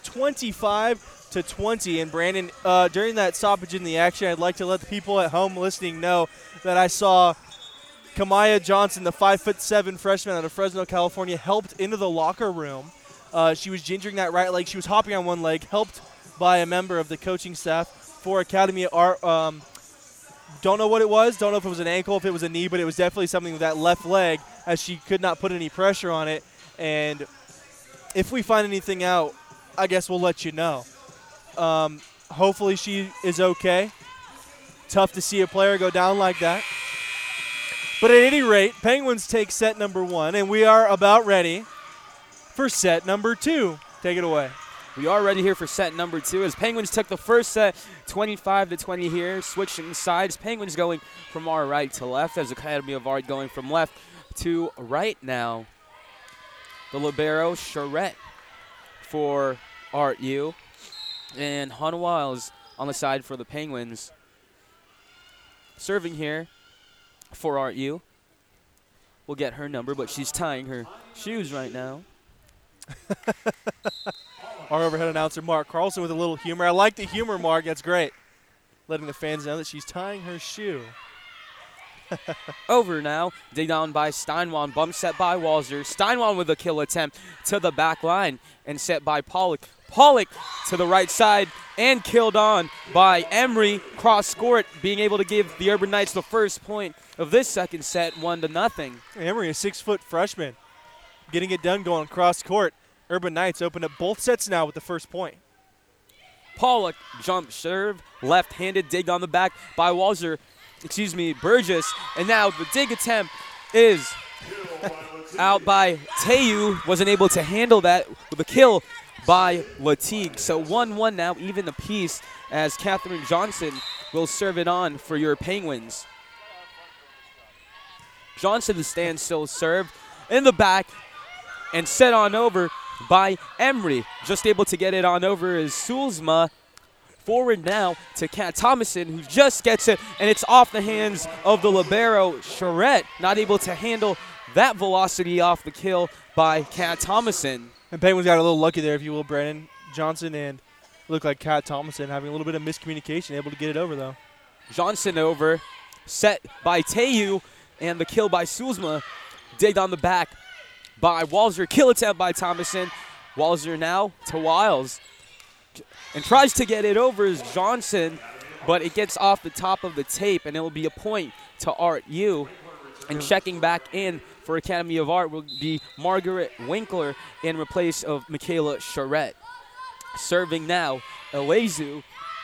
25-20. And Brandon, during that stoppage in the action, I'd like to let the people at home listening know that I saw Kamaya Johnson, the 5'7" freshman out of Fresno, California, helped into the locker room. She was gingering that right leg. She was hopping on one leg, helped by a member of the coaching staff for Academy of Art. Don't know what it was. Don't know if it was an ankle, if it was a knee, but it was definitely something with that left leg, as she could not put any pressure on it. And if we find anything out, I guess we'll let you know. Hopefully she is okay. Tough to see a player go down like that. But at any rate, Penguins take set number 1, and we are about ready for set number 2. Take it away. We are ready here for set number 2 as Penguins took the first set 25-20 here, switching sides. Penguins going from our right to left as Academy of Art going from left to right now. The libero, Charette for Art U, and Hannah Wiles on the side for the Penguins. Serving here for Art U. We'll get her number, but she's tying her shoes right now. Our overhead announcer, Mark Carlson, with a little humor. I like the humor, Mark. That's great. Letting the fans know that she's tying her shoe. Over now, dig down by Steinwan, bump set by Walzer. Steinwan with a kill attempt to the back line and set by Pollock. Pollock to the right side and killed on by Emery. Cross court, being able to give the Urban Knights the first point of this second set, 1-0. Emery, a 6-foot freshman, getting it done going cross court. Urban Knights open up both sets now with the first point. Pollock jump serve, left-handed dig on the back by Burgess. And now the dig attempt is out by Teyu. Wasn't able to handle that with a kill by Latigue. So 1-1 now, even apiece, as Catherine Johnson will serve it on for your Penguins. Johnson, the standstill serve in the back and set on over by Emery. Just able to get it on over is Sulzma. Forward now to Kat Thomason, who just gets it, and it's off the hands of the libero, Charette. Not able to handle that velocity off the kill by Kat Thomason. And Penguins got a little lucky there, if you will, Brandon. Johnson and looked like Kat Thomason having a little bit of miscommunication, able to get it over, though. Johnson over, set by Teyu, and the kill by Sulzma. Digged on the back by Walzer. Kill attempt by Thomason. Walzer now to Wiles. And tries to get it over is Johnson, but it gets off the top of the tape, and it will be a point to Art U. And checking back in for Academy of Art will be Margaret Winkler in replace of Michaela Charette. Serving now, Eliseu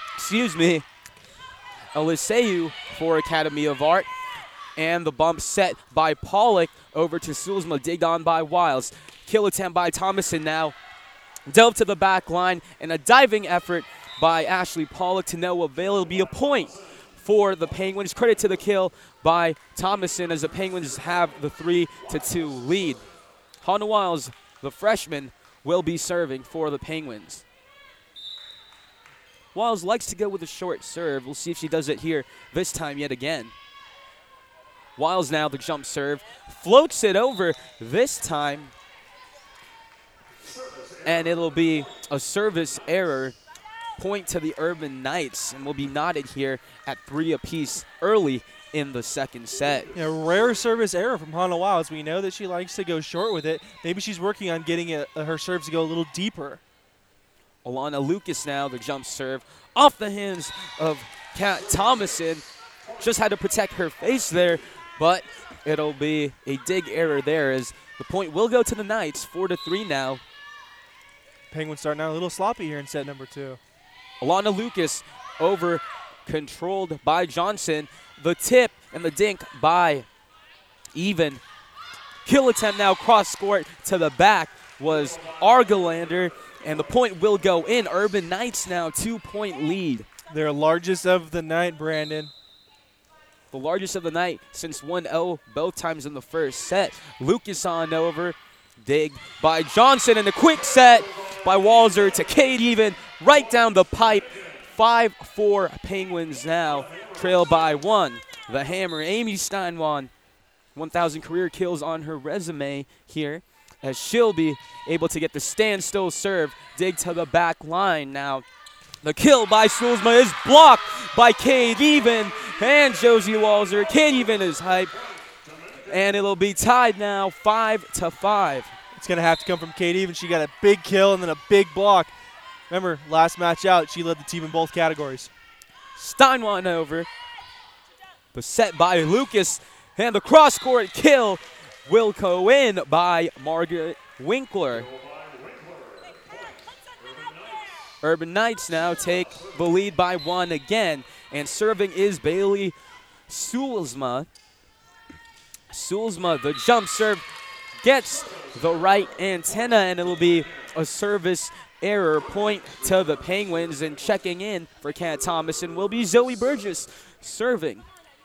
for Academy of Art. And the bump set by Pollock over to Sulzma, digged on by Wiles. Kill attempt by Thomason now. Delve to the back line, and a diving effort by Ashley Pollock to no avail. It'll be a point for the Penguins. Credit to the kill by Thomason as the Penguins have the 3-2 lead. Hannah Wiles, the freshman, will be serving for the Penguins. Wiles likes to go with a short serve. We'll see if she does it here this time yet again. Wiles now the jump serve, floats it over this time, and it'll be a service error, point to the Urban Knights, and will be knotted here at 3 apiece early in the second set. Yeah, rare service error from Hannah Wiles. We know that she likes to go short with it. Maybe she's working on getting her serves to go a little deeper. Alana Lucas now the jump serve off the hands of Kat Thomason just had to protect her face there, but it'll be a dig error there as the point will go to the Knights, 4-3 now. Penguins starting out a little sloppy here in set number 2. Alana Lucas over controlled by Johnson. The tip and the dink by Even. Kill attempt now, cross court to the back was Argelander, and the point will go in. Urban Knights now 2-point lead. Their largest of the night, Brandon. The largest of the night since 1-0 both times in the first set. Lucas on over. Dig by Johnson, and a quick set by Walzer to Kate Even right down the pipe. 5-4 Penguins now trail by 1. The hammer, Amy Steinwan, 1,000 career kills on her resume here, as she'll be able to get the standstill serve. Dig to the back line now. The kill by Sulzma is blocked by Kate Even and Josie Walzer. Kate Even is hyped, and it'll be tied now 5-5. It's going to have to come from Kate Even. She got a big kill and then a big block. Remember, last match out, she led the team in both categories. Steinwan over. The set by Lucas, and the cross-court kill will go in by Margaret Winkler. Urban Knights now take the lead by 1 again, and serving is Bailey Sulzma. Sulzma, the jump serve, gets the right antenna, and it'll be a service error. Point to the Penguins, and checking in for Kat Thomason will be Zoe Burgess serving.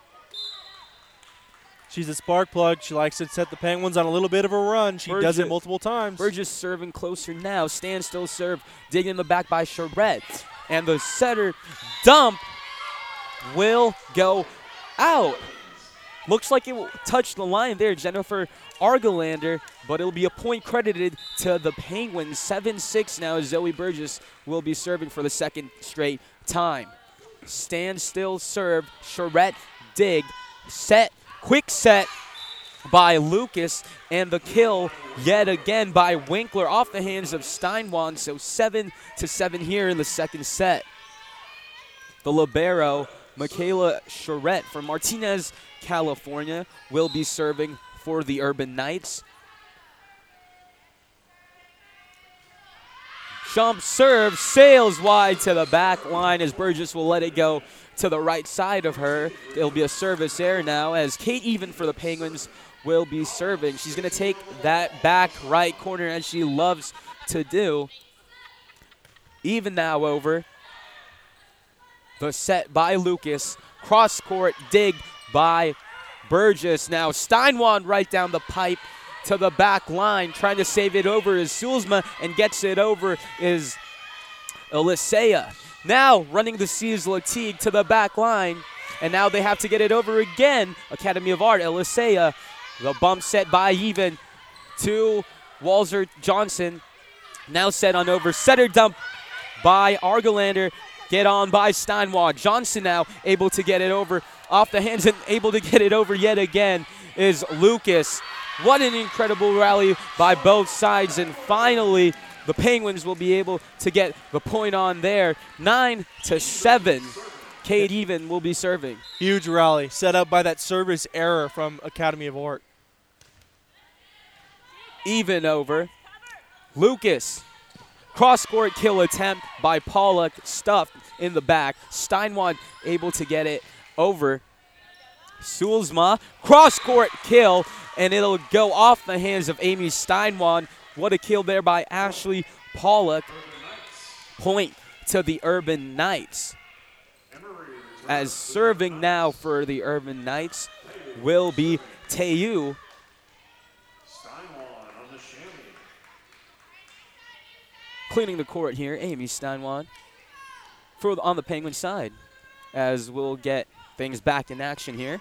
She's a spark plug. She likes to set the Penguins on a little bit of a run. She does it multiple times. Burgess serving closer now. Standstill serve, digging in the back by Charette. And the setter dump will go out. Looks like it will touch the line there, Jennifer Argelander, but it'll be a point credited to the Penguins. 7-6 now as Zoe Burgess will be serving for the second straight time. Standstill serve, Charette dig, set, quick set by Lucas, and the kill yet again by Winkler off the hands of Steinwan. So 7-7 here in the second set. The libero, Michaela Charette from Martinez, California, will be serving for the Urban Knights. Jump serve, sails wide to the back line as Burgess will let it go to the right side of her. It'll be a service error now as Kate Even for the Penguins will be serving. She's going to take that back right corner as she loves to do. Even now over. The set by Lucas. Cross court dig by Burgess. Now Steinwan right down the pipe to the back line. Trying to save it over is Sulzma, and gets it over is Elisea. Now running the C is Latique to the back line, and now they have to get it over again. Academy of Art, Elisea. The bump set by Even to Walzer Johnson. Now set on over. Setter dump by Argelander. Get on by Steinwan. Johnson now able to get it over off the hands, and able to get it over yet again is Lucas. What an incredible rally by both sides, and finally the Penguins will be able to get the point on there. 9-7. Kate Even will be serving. Huge rally set up by that service error from Academy of Art. Even over. Lucas. Cross-court kill attempt by Pollock, stuffed in the back. Steinwan able to get it over. Sulzma, cross-court kill, and it'll go off the hands of Amy Steinwan. What a kill there by Ashley Pollock. Point to the Urban Knights. As serving now for the Urban Knights will be Teu. Cleaning the court here, Amy Steinwan on the Penguin side, as we'll get things back in action here.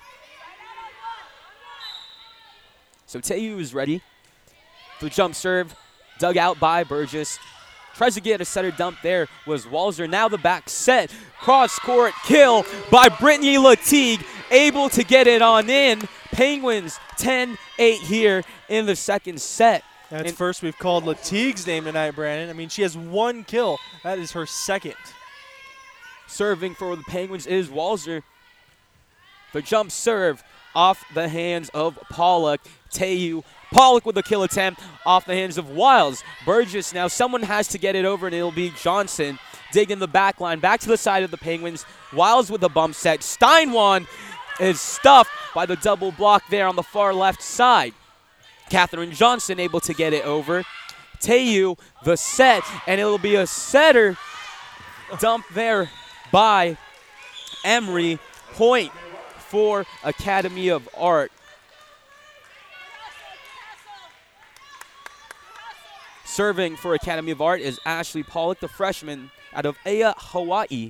So Teu is ready. The jump serve dug out by Burgess. Tries to get a setter dump there was Walzer. Now the back set. Cross-court kill by Brittany Latigue. Able to get it on in. Penguins 10-8 here in the second set. That's first we've called Latigue's name tonight, Brandon. I mean, she has one kill. That is her second. Serving for the Penguins is Walzer. The jump serve off the hands of Pollock. Teyu. Pollock with the kill attempt off the hands of Wiles. Burgess now. Someone has to get it over, and it'll be Johnson. Digging the back line. Back to the side of the Penguins. Wiles with the bump set. Steinwan is stuffed by the double block there on the far left side. Catherine Johnson able to get it over. Teyu, the set, and it'll be a setter dump there by Emery. Point for Academy of Art. Serving for Academy of Art is Ashley Pollock, the freshman out of Aya, Hawaii.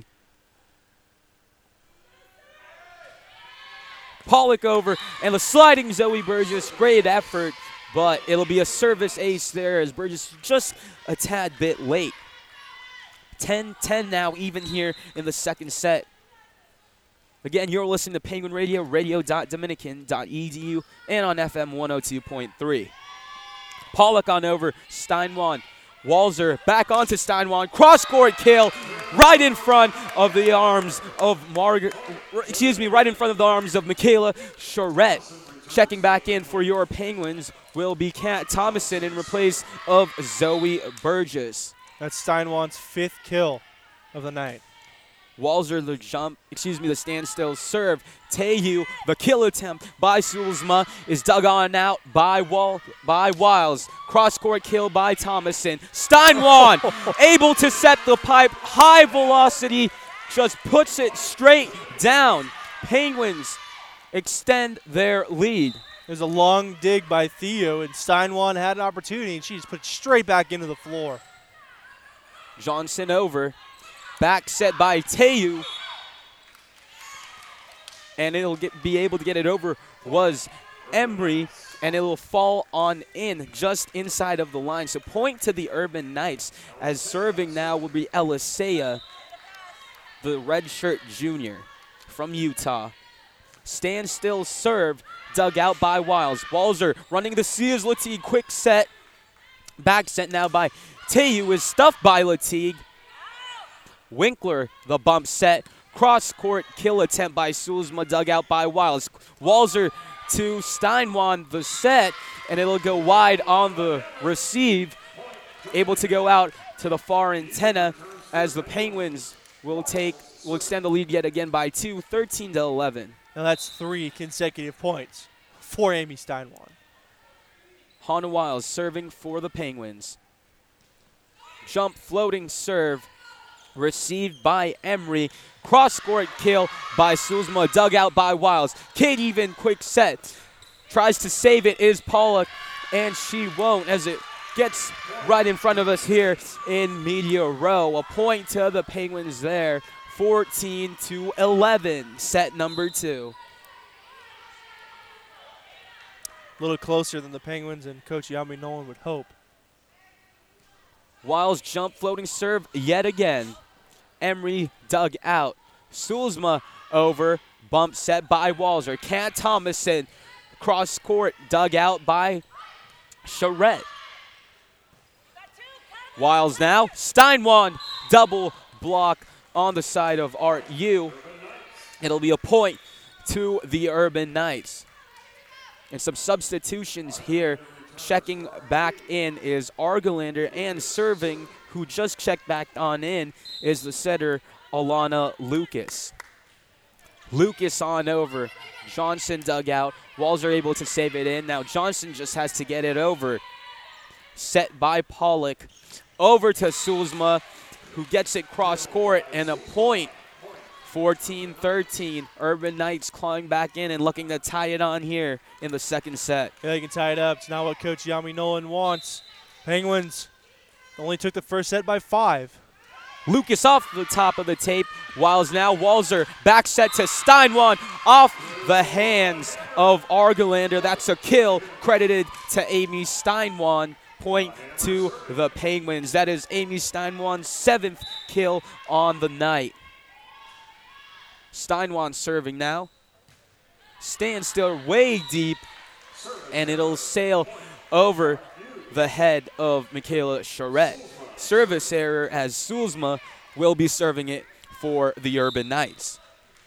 Pollock over, and the sliding Zoe Burgess. Great effort, but it'll be a service ace there as Burgess just a tad bit late. 10-10 now, even here in the second set. Again, you're listening to Penguin Radio, radio.dominican.edu, and on FM 102.3. Pollock on over, Steinwan. Walzer back onto Steinwan. Cross-court kill right in front of the arms of right in front of the arms of Michaela Charette. Checking back in for your Penguins will be Kat Thomason in replace of Zoe Burgess. That's Steinwan's 5th kill of the night. Walzer, the standstill serve. Teyu, the kill attempt by Sulzma is dug on out by Wiles. Cross-court kill by Thomason. Steinwan able to set the pipe. High velocity, just puts it straight down. Penguins extend their lead. There's a long dig by Theo, and Steinwan had an opportunity, and she just put it straight back into the floor. Johnson over. Back set by Teyu. And it'll be able to get it over was Embry, and it will fall on in just inside of the line. So point to the Urban Knights, as serving now will be Elisea, the redshirt junior from Utah. Standstill serve, dug out by Wiles. Walzer running the Sears Latigue quick set. Back set now by Teyu is stuffed by Latigue. Winkler, the bump set. Cross-court kill attempt by Sulzma, dug out by Wiles. Walzer to Steinwan, the set, and it'll go wide on the receive. Able to go out to the far antenna as the Penguins will extend the lead yet again by 2, 13-11. Now that's 3 consecutive points for Amy Steinwan. Hannah Wiles serving for the Penguins. Jump floating serve. Received by Emery. Cross-court kill by Sulzma. Dug out by Wiles. Kate even quick set. Tries to save it is Pollock, and she won't as it gets right in front of us here in media row. A point to the Penguins there. 14-11, set number 2. A little closer than the Penguins and Coach Yami Nolan would hope. Wiles jump floating serve yet again. Emery dug out. Sulzma over. Bump set by Walzer. Kat Thomason. Cross court dug out by Charette. Wiles now. Steinwan double block on the side of Art U. It'll be a point to the Urban Knights. And some substitutions here. Checking back in is Argelander, and serving, who just checked back on in, is the setter Alana Lucas. Lucas on over. Johnson dug out. Walzer able to save it in. Now Johnson just has to get it over. Set by Pollock. Over to Sulzma, who gets it cross court, and a point. 14-13. Urban Knights clawing back in and looking to tie it on here in the second set. Yeah, they can tie it up. It's not what Coach Yami Nolan wants. Penguins only took the first set by 5. Lucas off the top of the tape. Wiles now. Walzer back set to Steinwan off the hands of Argelander. That's a kill credited to Amy Steinwan. Point to the Penguins. That is Amy Steinwan's 7th kill on the night. Steinwan serving now. Standstill way deep, and it'll sail over the head of Michaela Charette. Service error as Sulzma will be serving it for the Urban Knights.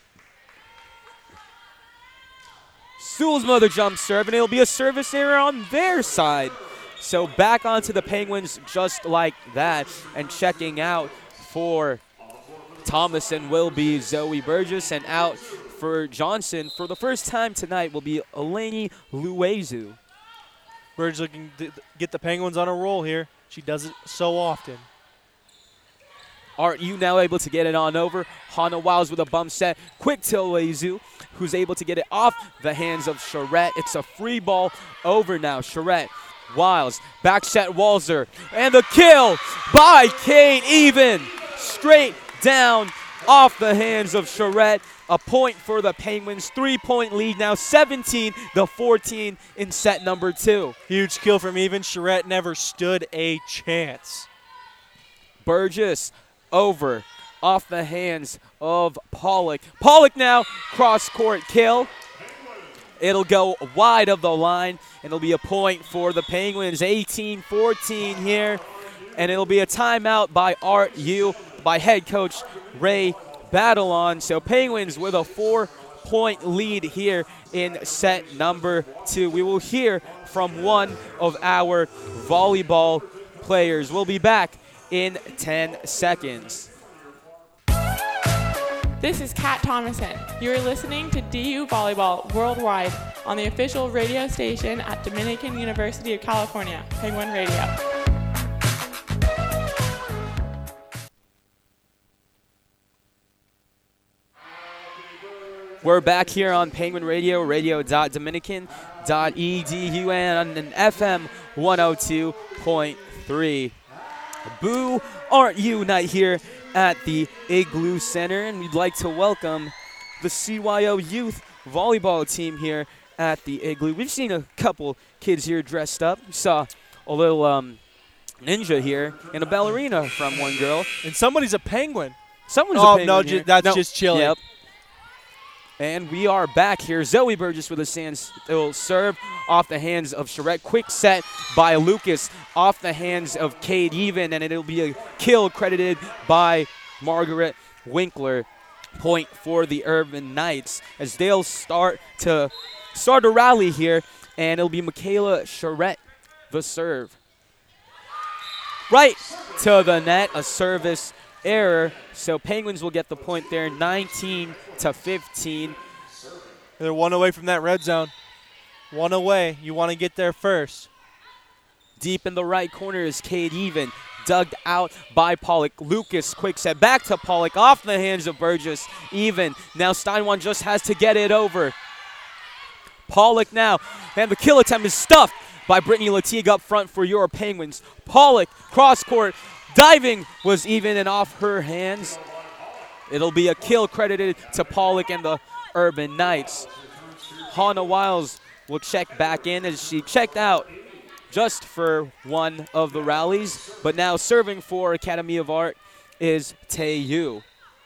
Sulzma the jump serve, and it'll be a service error on their side. So back onto the Penguins just like that, and checking out for Thomason will be Zoe Burgess, and out for Johnson for the first time tonight will be Eleni Luezu. Burgess looking to get the Penguins on a roll here. She does it so often. Are you now able to get it on over? Hannah Wiles with a bump set. Quick to Luezu, who's able to get it off the hands of Charette. It's a free ball over now. Charette, Wiles, back set Walzer, and the kill by Kate Even. Straight down off the hands of Charette. A point for the Penguins. 3-point lead now, 17-14 in set number 2. Huge kill from Even. Charette never stood a chance. Burgess over off the hands of Pollock. Pollock now cross-court kill. It'll go wide of the line, and it'll be a point for the Penguins. 18-14 here, and it'll be a timeout by RU, by head coach Ray Batalon. So Penguins with a 4-point lead here in set number 2. We will hear from one of our volleyball players. We'll be back in 10 seconds. This is Kat Thomason. You're listening to DU Volleyball Worldwide on the official radio station at Dominican University of California, Penguin Radio. We're back here on Penguin Radio, radio.dominican.edu, and on an FM 102.3. Boo, aren't you night here at the Igloo Center, and we'd like to welcome the CYO youth volleyball team here at the Igloo. We've seen a couple kids here dressed up. We saw a little ninja here and a ballerina from one girl. And somebody's a penguin. Someone's a penguin no, here. that's just chilling. Yep. And we are back here. Zoe Burgess with a standstill serve off the hands of Charette. Quick set by Lucas off the hands of Cade Even, and it'll be a kill credited by Margaret Winkler. Point for the Urban Knights as they'll start a rally here, and it'll be Michaela Charette the serve. Right to the net, a service error, so Penguins will get the point there, 19-15. They're one away from that red zone. One away. You want to get there first. Deep in the right corner is Cade Even, dug out by Pollock. Lucas, quick set back to Pollock, off the hands of Burgess. Even, now Steinwan just has to get it over. Pollock now, and the kill attempt is stuffed by Brittany Latigue up front for your Penguins. Pollock, cross court, diving was Even and off her hands. It'll be a kill credited to Pollock and the Urban Knights. Hannah Wiles will check back in as she checked out just for one of the rallies, but now serving for Academy of Art is Taeyu.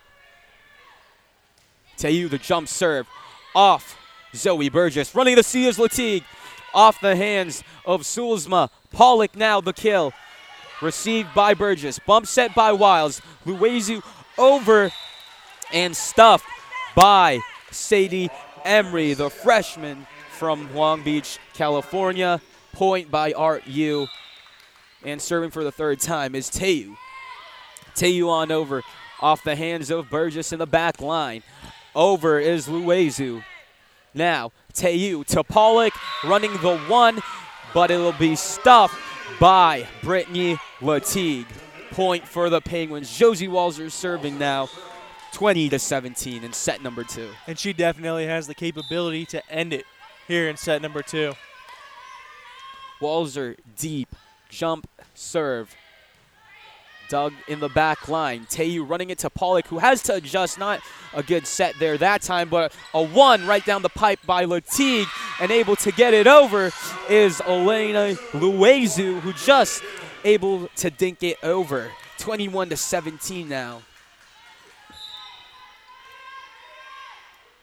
Taeyu, the jump serve off Zoe Burgess. Running the C is Latigue off the hands of Sulzma. Pollock now the kill. Received by Burgess. Bump set by Wiles. Luezu over and stuffed by Sadie Emery, the freshman from Long Beach, California. Point by RU. And serving for the third time is Taeyu. Taeyu on over off the hands of Burgess in the back line. Over is Luezu. Now Taeyu to Pollock, running the one, but it'll be stuffed by Brittany Latigue. Point for the Penguins. Josie Walzer serving now, 20-17 in set number 2. And she definitely has the capability to end it here in set number 2. Walzer deep, jump serve. Dug in the back line. Taeyu running it to Pollock, who has to adjust. Not a good set there that time, but a one right down the pipe by Latigue. And able to get it over is Elena Luezu, who just able to dink it over. 21-17 now.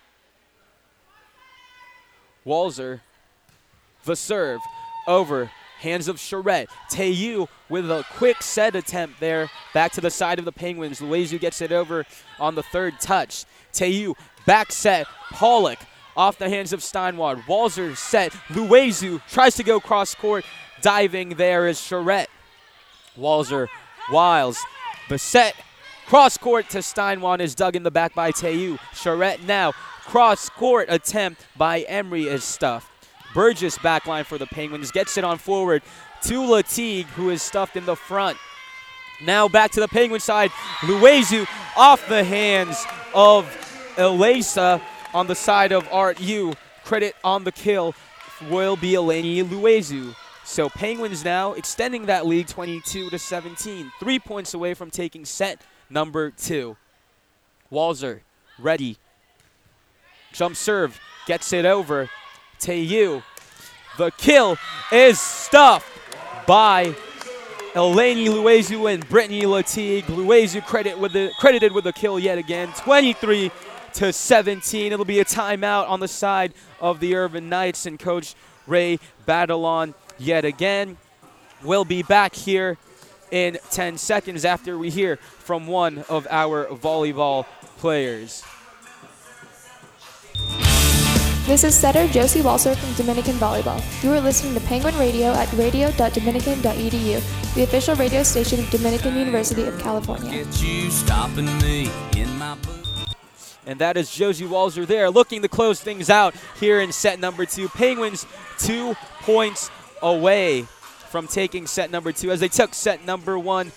Walzer, the serve over hands of Charette. Teu with a quick set attempt there. Back to the side of the Penguins. Luezu gets it over on the third touch. Teu back set. Pollock off the hands of Steinwad. Walzer set. Luezu tries to go cross court. Diving there is Charette. Walzer, Wiles, the set. Cross court to Steinwad is dug in the back by Teu. Charette now. Cross court attempt by Emery is stuffed. Burgess backline for the Penguins. Gets it on forward to Latigue, who is stuffed in the front. Now back to the Penguin side. Luezu off the hands of Elisa on the side of Art U. Credit on the kill will be Eleni Luezu. So Penguins now extending that lead 22-17. 3 points away from taking set number 2. Walzer ready. Jump serve. Gets it over. Teu. The kill is stuffed by Eleni Luezu and Brittany Latigue. Luezu credited with the kill yet again. 23-17. It'll be a timeout on the side of the Urban Knights, and Coach Ray Badalon yet again. We'll be back here in 10 seconds after we hear from one of our volleyball players. This is setter Josie Walser from Dominican Volleyball. You are listening to Penguin Radio at radio.dominican.edu, the official radio station of Dominican University of California. Get you stopping me in my booth. And that is Josie Walzer there, looking to close things out here in set number 2. Penguins 2 points away from taking set number 2 as they took set number 1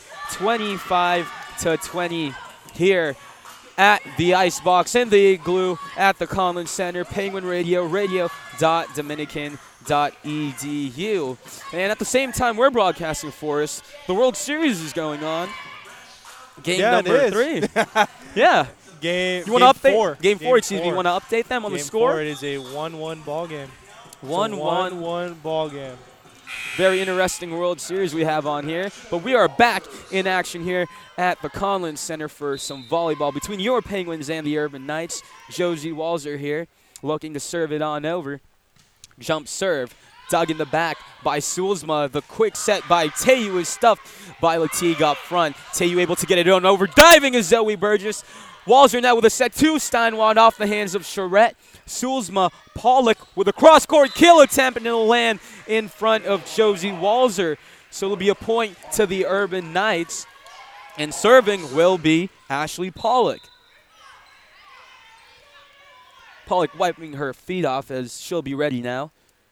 25-20 here at the Icebox and the Igloo at the Conlin Center. Penguin Radio, radio.dominican.edu. And at the same time we're broadcasting for us, the World Series is going on. Game number 3. Yeah. Game you want to update? 4. Game 4, excuse me. You want to update them on the score? Game 4, it is a 1-1 ball game. 1-1 ball game. Very interesting World Series we have on here. But we are back in action here at the Conlin Center for some volleyball between your Penguins and the Urban Knights. Josie Walzer here looking to serve it on over. Jump serve. Dug in the back by Sulzma. The quick set by Teu is stuffed by Latigue up front. Teu able to get it on over. Diving is Zoe Burgess. Walzer now with a set 2. Steinwad off the hands of Charette. Sulzma, Pollock with a cross-court kill attempt, and it'll land in front of Josie Walzer. So it'll be a point to the Urban Knights. And serving will be Ashley Pollock. Pollock wiping her feet off as she'll be ready now.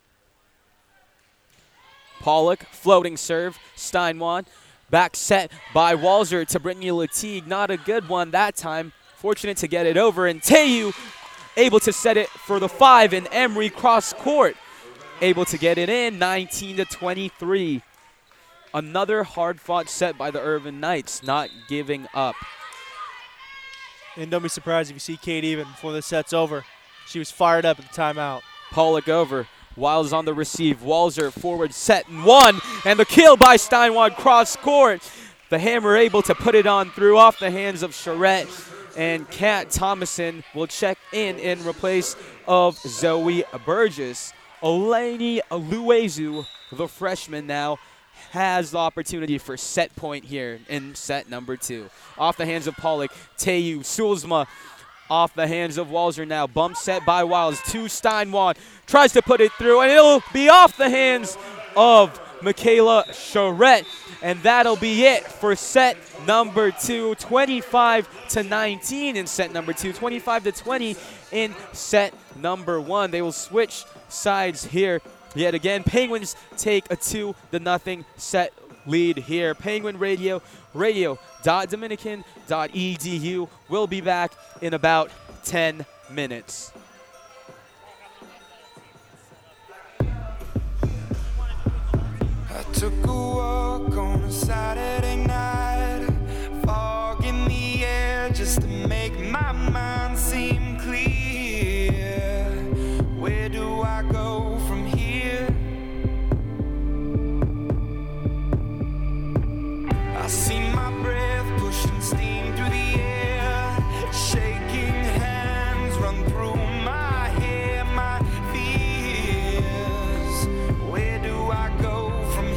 Pollock, floating serve, Steinwad. Back set by Walzer to Brittany Latigue. Not a good one that time. Fortunate to get it over. And Teu able to set it for the 5, and Emery cross court. Able to get it in, 19-23. Another hard-fought set by the Urban Knights, not giving up. And don't be surprised if you see Kate Even before the set's over. She was fired up at the timeout. Pollock over. Wiles on the receive. Walzer forward set and 1. And the kill by Steinwad cross court. The Hammer able to put it on through off the hands of Charette. And Kat Thomason will check in replace of Zoe Burgess. Eleni Luezu, the freshman now, has the opportunity for set point here in set number 2. Off the hands of Pollock, Teu, Sulzma, off the hands of Walzer now. Bump set by Wiles to Steinwad. Tries to put it through, and it'll be off the hands of Michaela Charette. And that'll be it for set number 2, 25-19 in set number 2, 25-20 in set number 1. They will switch sides here yet again. Penguins take a 2-0 set lead here. Penguin Radio, radio.dominican.edu. We'll be back in about 10 minutes. I took a walk on a Saturday night, fog in the air just to make my mind seem clear. Where do I go from here? I see my breath pushing steam through the air, shaking hands run through my hair, my fears. Where do I go from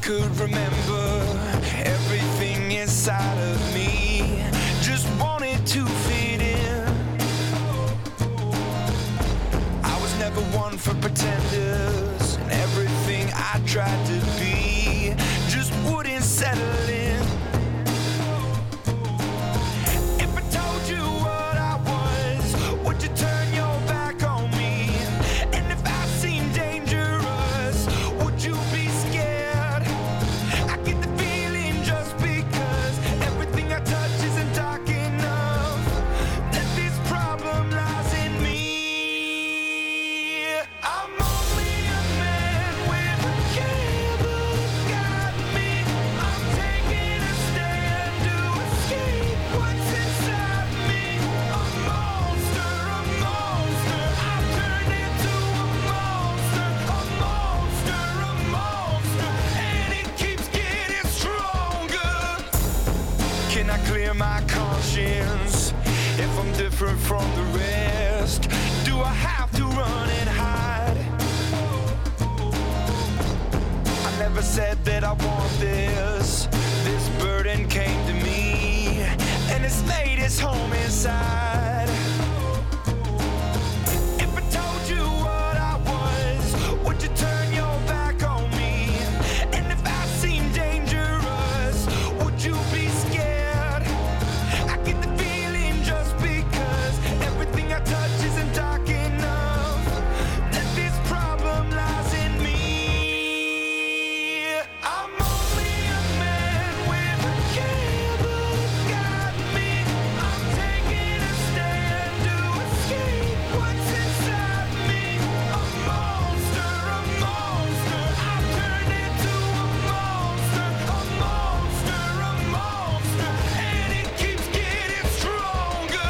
could remember everything inside of me. Just wanted to fit in. I was never one for pretenders, and everything I tried to be just wouldn't settle in. If I told you what I was, would you turn your back on me? And if I seemed dangerous, would you be scared? I get the feeling just because everything I touch isn't dark enough, that this problem lies in me. I'm only a man with a cable got me. I'm taking a stand to escape what's inside me. A monster, a monster. I've turned into a monster, a monster, a monster, and it keeps getting stronger. Can I clear my conscience if I'm different from the rest? Do I have to run and hide? I never said that I want this. This burden came to me, and it's made its home inside. If I told you what I was, would you turn your back on me? And if I seem dangerous, would you be scared? I get the feeling just because everything I touch isn't dark enough, that this problem lies in me. I'm only a man with a cable got me. I'm taking a stand to escape what's inside me. A monster, a monster. I've turned into a monster, a monster, a monster, and it keeps getting stronger.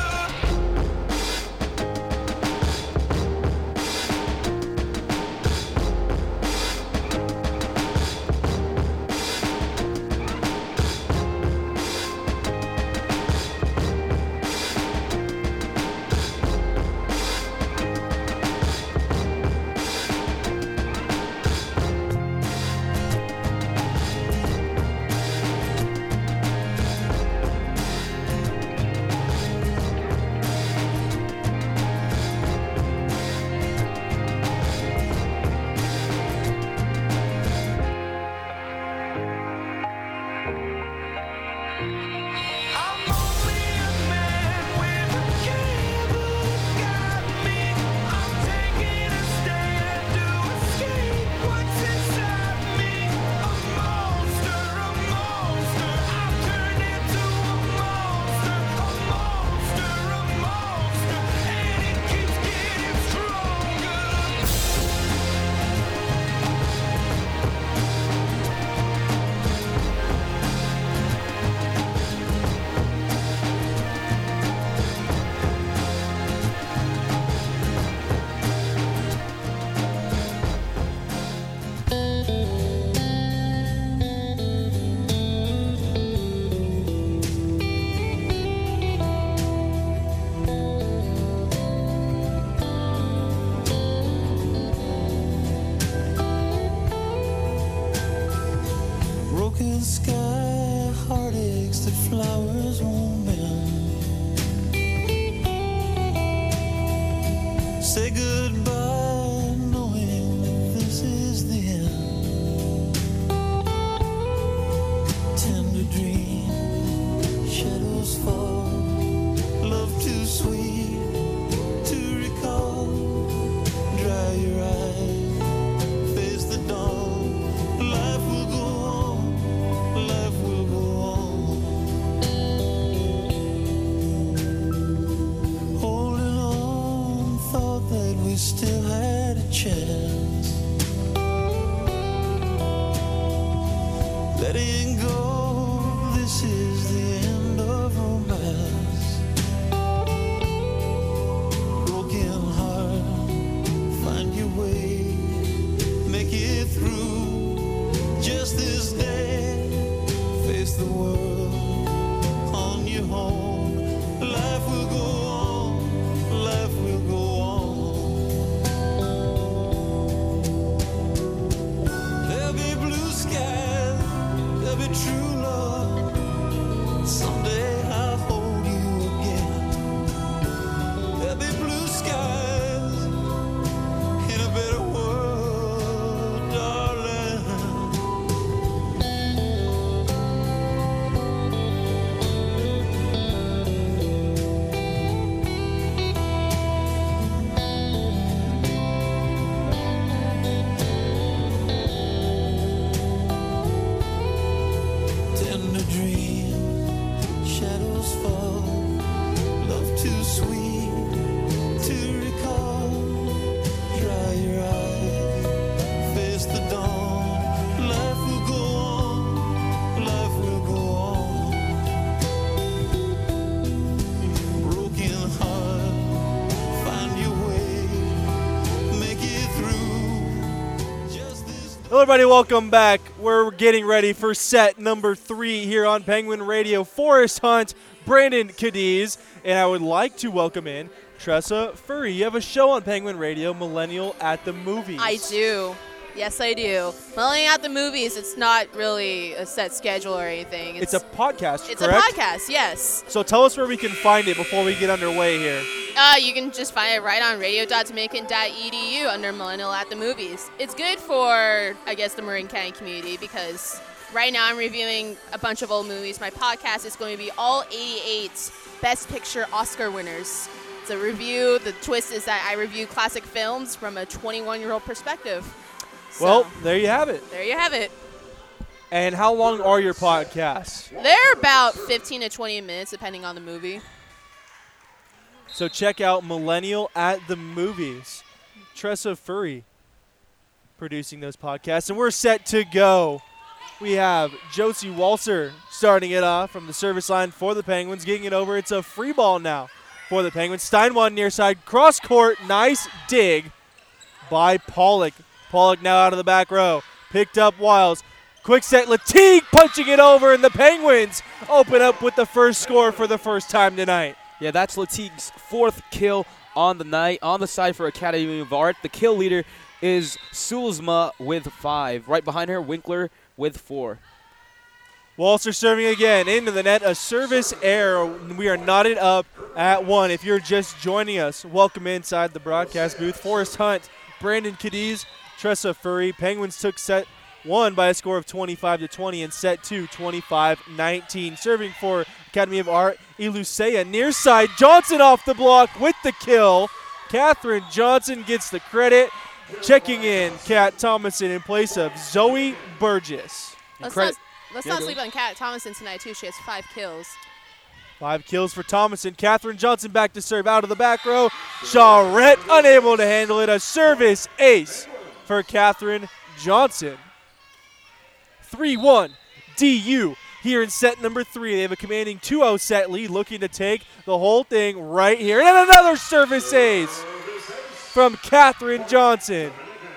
I'm only a man with a cable got me. I'm taking a stand to escape what's inside me. A monster, a monster. I've turned into a monster, a monster, a monster, and it keeps getting stronger. Broken sky, heartaches that flowers won't bend. Say goodbye, knowing that this is the end. Tender dream, shadows fall, love too sweet to recall. Dry your eyes, face the dawn. Life will go on, life will go on. Holding on, thought that we still had a chance. Letting go, this is the end of romance. Broken heart, find your way, make it through just this day. Face the world on your home. Life will go on, life will go on. There'll be blue skies Hello, everybody. Welcome back. We're getting ready for set number 3 here on Penguin Radio. Forrest Hunt, Brandon Cadiz, and I would like to welcome in Tressa Furry. You have a show on Penguin Radio, Millennial at the Movies. I do. Yes, I do. Millennial at the Movies, it's not really a set schedule or anything. It's a podcast, It's correct? a podcast, yes. So tell us where we can find it before we get underway here. You can just find it right on radio.dominican.edu under Millennial at the Movies. It's good for, I guess, the Marin County community because right now I'm reviewing a bunch of old movies. My podcast is going to be all 88 Best Picture Oscar winners. It's a review. The twist is that I review classic films from a 21-year-old perspective. So, Well, there you have it. there you have it. And how long are your podcasts? They're about 15 to 20 minutes, depending on the movie. So check out Millennial at the Movies. Tressa Furry producing those podcasts. And we're set to go. We have Josie Walser starting it off from the service line for the Penguins, getting it over. It's a free ball now for the Penguins. Steinwan near side, cross court, nice dig by Pollock. Pollock now out of the back row. Picked up Wiles. Quick set, Latigue punching it over, and the Penguins open up with the first score for the first time tonight. Yeah, that's Latigue's 4th kill on the night. On the side for Academy of Art, the kill leader is Sulzma with 5. Right behind her, Winkler with 4. Walser serving again into the net. A service error. We are knotted up at 1. If you're just joining us, welcome inside the broadcast booth. Forrest Hunt, Brandon Cadiz, Tressa Furry. Penguins took set 1 by a score of 25-20 and set 2, 25-19. Serving for Academy of Art, Ilusea near side. Johnson off the block with the kill. Catherine Johnson gets the credit. Checking in, Kat Thomason in place of Zoe Burgess. Let's not sleep on Kat Thomason tonight, too. She has 5 kills. 5 kills for Thomason. Catherine Johnson back to serve out of the back row. Charette unable to handle it. A service ace for Catherine Johnson. 3-1 DU here in set number 3. They have a commanding 2-0 set lead, looking to take the whole thing right here. And another service ace from Catherine Johnson.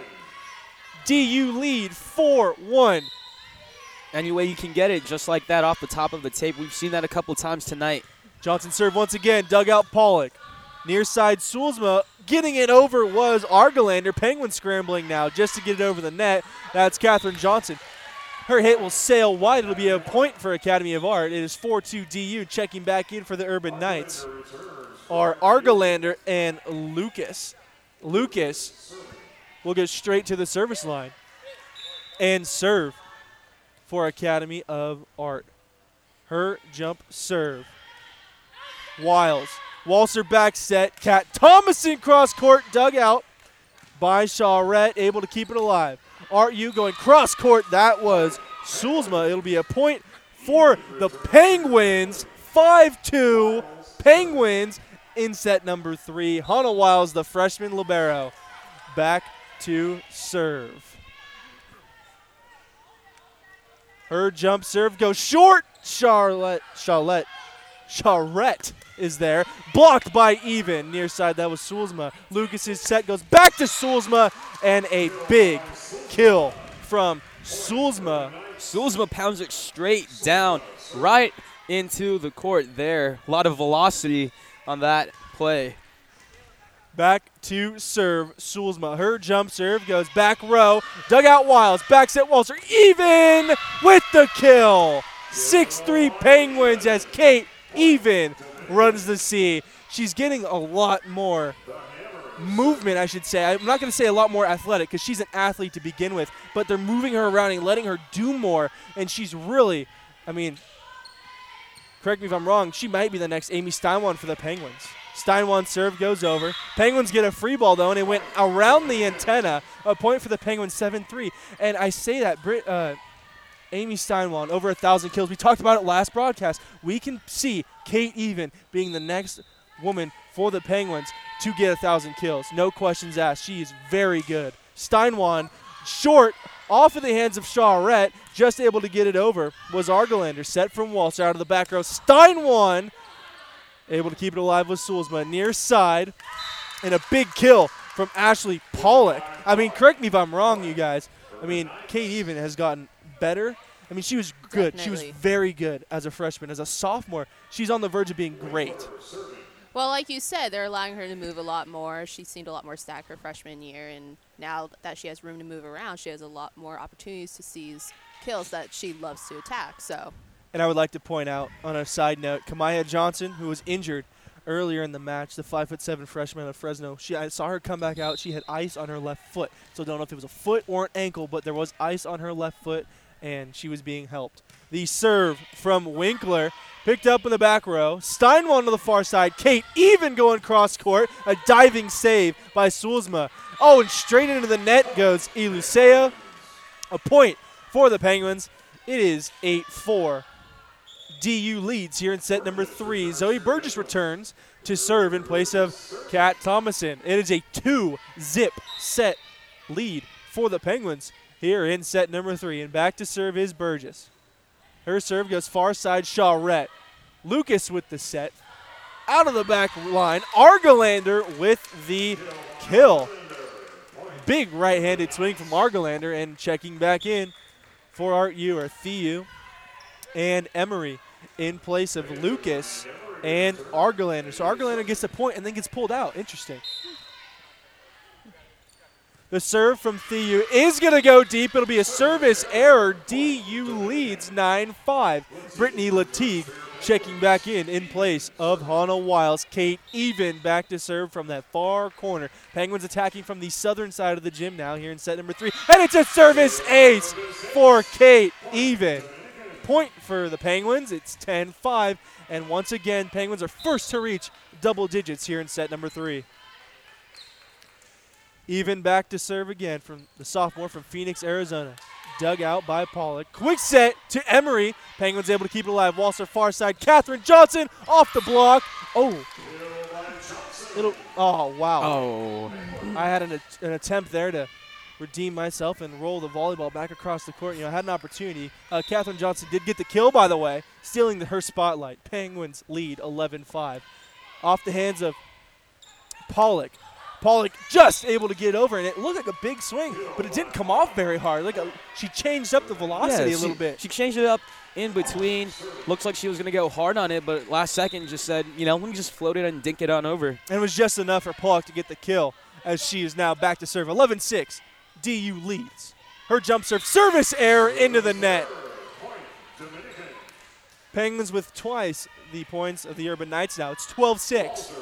DU lead 4-1. Any way you can get it, just like that off the top of the tape. We've seen that a couple times tonight. Johnson serve once again. Dugout Pollock. Near side Sulzma. Getting it over was Argelander. Penguin scrambling now just to get it over the net. That's Catherine Johnson. Her hit will sail wide. It'll be a point for Academy of Art. It is 4-2 DU. Checking back in for the Urban Knights are Argelander and Lucas. Lucas will go straight to the service line and serve for Academy of Art. Her jump serve. Wiles. Walser back set. Kat Thomason cross court dugout by Charette, able to keep it alive. RU going cross court. That was Sulzma. It'll be a point for the Penguins. 5-2 Penguins in set number 3. Hannah Wiles, the freshman libero, back to serve. Her jump serve goes short. Charette is there. Blocked by Even. Near side, that was Sulzma. Lucas's set goes back to Sulzma, and a big kill from Sulzma. Sulzma pounds it straight down, right into the court there. A lot of velocity on that play. Back to serve Sulzma. Her jump serve goes back row. Dugout Wiles. Back set Walser. Even with the kill. 6-3 Penguins as Kate Even runs the C. She's getting a lot more movement, I should say. I'm not going to say a lot more athletic because she's an athlete to begin with, but they're moving her around and letting her do more, and she's really, correct me if I'm wrong, she might be the next Amy Steinwan for the Penguins. Steinwan's serve goes over. Penguins get a free ball, though, and it went around the antenna. A point for the Penguins, 7-3. And I say that, Amy Steinwan, over 1,000 kills. We talked about it last broadcast. We can see Kate Even being the next woman for the Penguins to get 1,000 kills. No questions asked. She is very good. Steinwan, short, off of the hands of Charette, just able to get it over, was Argelander. Set from Walser out of the back row. Steinwan able to keep it alive with Sulzma. Near side, and a big kill from Ashley Pollock. Correct me if I'm wrong, you guys, I mean, Kate Even has gotten better. I mean, she was good. She was Definitely. very good as a freshman. As a sophomore, she's on the verge of being great. Well, like you said, they're allowing her to move a lot more. She seemed a lot more stacked her freshman year, and now that she has room to move around, she has a lot more opportunities to seize kills that she loves to attack. So, And I would like to point out, on a side note, Kamaya Johnson, who was injured earlier in the match, the 5'7" freshman of Fresno. I saw her come back out. She had ice on her left foot. So don't know if it was a foot or an ankle, but there was ice on her left foot, and she was being helped. The serve from Winkler, picked up in the back row. Steinwald to the far side. Kate Even going cross court. A diving save by Sulzma. Oh, and straight into the net goes Elusea. A point for the Penguins. It is 8-4. DU leads here in set number 3. Zoe Burgess returns to serve in place of Kat Thomason. It is a 2-zip set lead for the Penguins here in set number 3. And back to serve is Burgess. Her serve goes far side, Charette. Lucas with the set. Out of the back line, Argelander with the kill. Big right-handed swing from Argelander, and checking back in for Art U or Thieu and Emery in place of Lucas and Argelander. So Argelander gets a point and then gets pulled out. Interesting. The serve from Thieu is going to go deep. It'll be a service error. DU leads 9-5. Brittany Latigue checking back in place of Hannah Wiles. Kate Even back to serve from that far corner. Penguins attacking from the southern side of the gym now here in set number 3. And it's a service ace for Kate Even. Point for the Penguins. It's 10-5. And once again, Penguins are first to reach double digits here in set number 3. Even back to serve again from the sophomore from Phoenix, Arizona. Dug out by Pollock. Quick set to Emery. Penguins able to keep it alive. Walser far side. Catherine Johnson off the block. Oh. Wow. Oh. I had an attempt there to redeem myself and roll the volleyball back across the court. I had an opportunity. Catherine Johnson did get the kill, by the way, stealing her spotlight. Penguins lead 11-5. Off the hands of Pollock. Pollock just able to get over, and it looked like a big swing, but it didn't come off very hard. She changed up the velocity a little bit. She changed it up in between. Looks like she was going to go hard on it, but last second just said, let me just float it and dink it on over. And it was just enough for Pollock to get the kill, as she is now back to serve. 11-6. DU leads. Her jump serve. Service error into the net. Penguins with twice the points of the Urban Knights now. It's 12-6.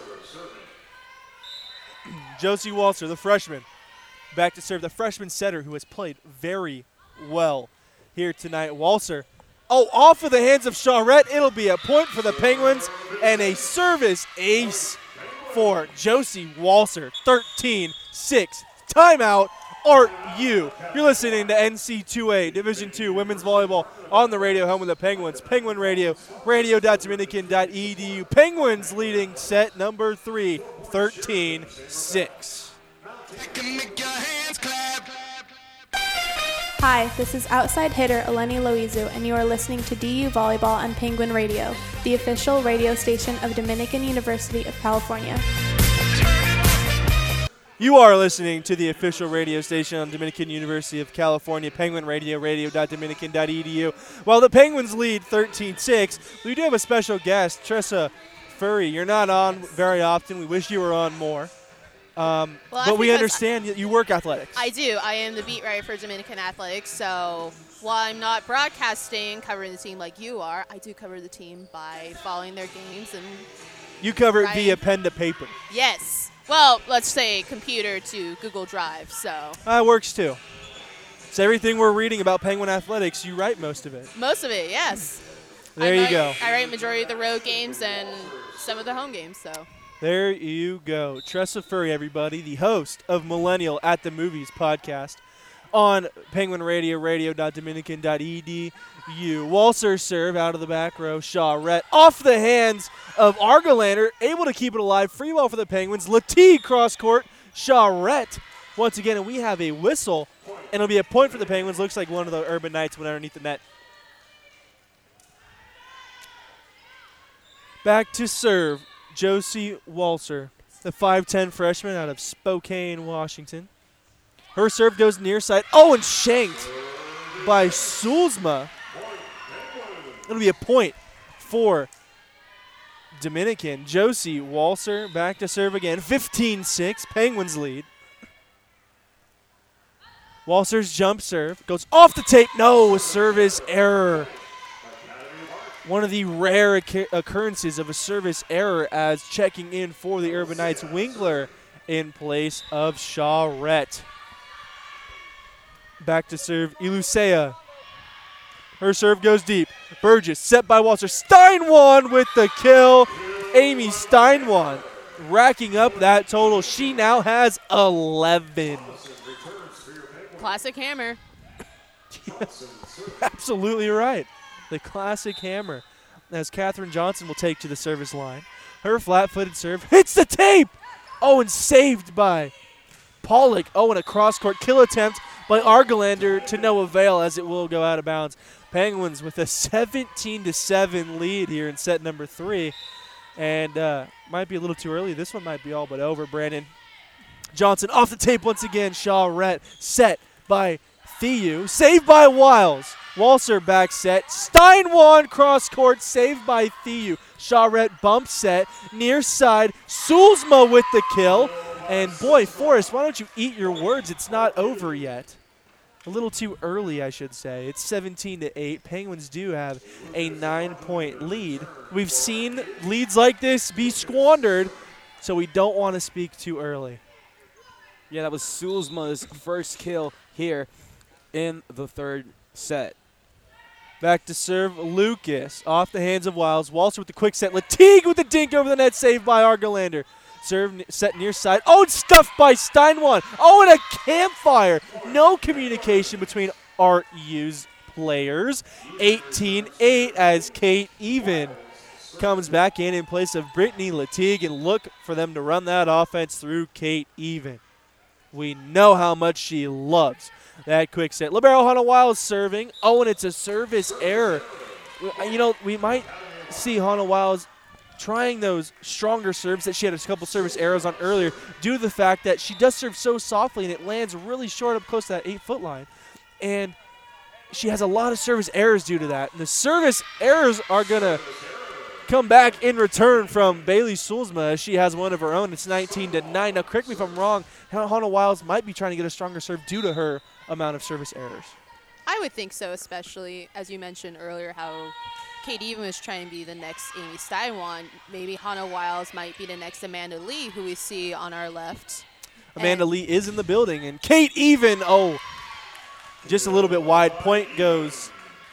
Josie Walter, the freshman, back to serve. The freshman setter who has played very well here tonight. Walser, off of the hands of Charette. It'll be a point for the Penguins and a service ace for Josie Walser. 13-6. Timeout, Art U. You're listening to NC2A Division II Women's Volleyball on the radio, home of the Penguins. Penguin Radio, radio.dominican.edu. Penguins leading set number 3, 13-6. Hi, this is outside hitter Eleni Loizu, and you are listening to DU Volleyball on Penguin Radio, the official radio station of Dominican University of California. You are listening to the official radio station on Dominican University of California, Penguin Radio, radio.dominican.edu. While the Penguins lead 13-6, we do have a special guest, Tressa Furry. You're not on very often. We wish you were on more. But we understand that you work athletics. I do. I am the beat writer for Dominican Athletics, so while I'm not broadcasting, covering the team like you are, I do cover the team by following their games. And you cover it via pen to paper. Yes. Well, let's say computer to Google Drive, so. That works too. So everything we're reading about Penguin Athletics, you write most of it. Most of it, yes. There you go. I write majority of the road games and some of the home games, so. There you go. Tressa Furry, everybody, the host of Millennial at the Movies podcast on Penguin Radio, radio.dominican.edu. Walser serve out of the back row. Charette off the hands of Argelander, able to keep it alive. Free ball for the Penguins. Latigue cross court. Charette once again, and we have a whistle, and it'll be a point for the Penguins. Looks like one of the Urban Knights went underneath the net. Back to serve, Josie Walser, the 5'10 freshman out of Spokane, Washington. Her serve goes near side. Oh, and shanked by Sulzma. It'll be a point for Dominican. Josie Walser back to serve again. 15-6. Penguins lead. Walser's jump serve goes off the tape. No, service error. One of the rare occurrences of a service error as checking in for the Urban Knights. Winkler in place of Charette. Back to serve Ilusea. Her serve goes deep. Burgess set by Walser. Steinwan with the kill. Amy Steinwan racking up that total. She now has 11. Classic hammer. Absolutely right. The classic hammer. As Katherine Johnson will take to the service line. Her flat-footed serve hits the tape. Oh, and saved by Pollock. Oh, and a cross-court kill attempt by Argelander to no avail as it will go out of bounds. Penguins with a 17-7 lead here in set number 3. And might be a little too early. This one might be all but over. Brandon Johnson off the tape once again. Charette set by Thieu. Saved by Wiles. Walser back set. Steinwan cross court. Saved by Thieu. Charette bump set. Near side. Sulzma with the kill. And boy, Forrest, why don't you eat your words? It's not over yet. A little too early, I should say. It's 17-8. Penguins do have a 9-point lead. We've seen leads like this be squandered, so we don't want to speak too early. Yeah, that was Sulzma's first kill here in the third set. Back to serve Lucas. Off the hands of Wiles. Walser with the quick set. Latigue with the dink over the net. Saved by Argelander. Serve set near side. Oh, it's stuffed by Steinwan. Oh, and a campfire. No communication between RU's players. 18-8 as Kate Even comes back in place of Brittany Latigue, and look for them to run that offense through Kate Even. We know how much she loves that quick set. Libero Hannah Wiles serving. Oh, and it's a service error. You know, we might see Hannah Wiles trying those stronger serves that she had a couple service errors on earlier due to the fact that she does serve so softly and it lands really short up close to that 8-foot line. And she has a lot of service errors due to that. And the service errors are going to come back in return from Bailey Sulzma as she has one of her own. It's 19-9. Now, correct me if I'm wrong, Hannah Wiles might be trying to get a stronger serve due to her amount of service errors. I would think so, especially as you mentioned earlier how Kate Even was trying to be the next Amy Steinwan. Maybe Hannah Wiles might be the next Amanda Lee, who we see on our left. Amanda Lee is in the building. And Kate Even, oh, just a little bit wide. Point goes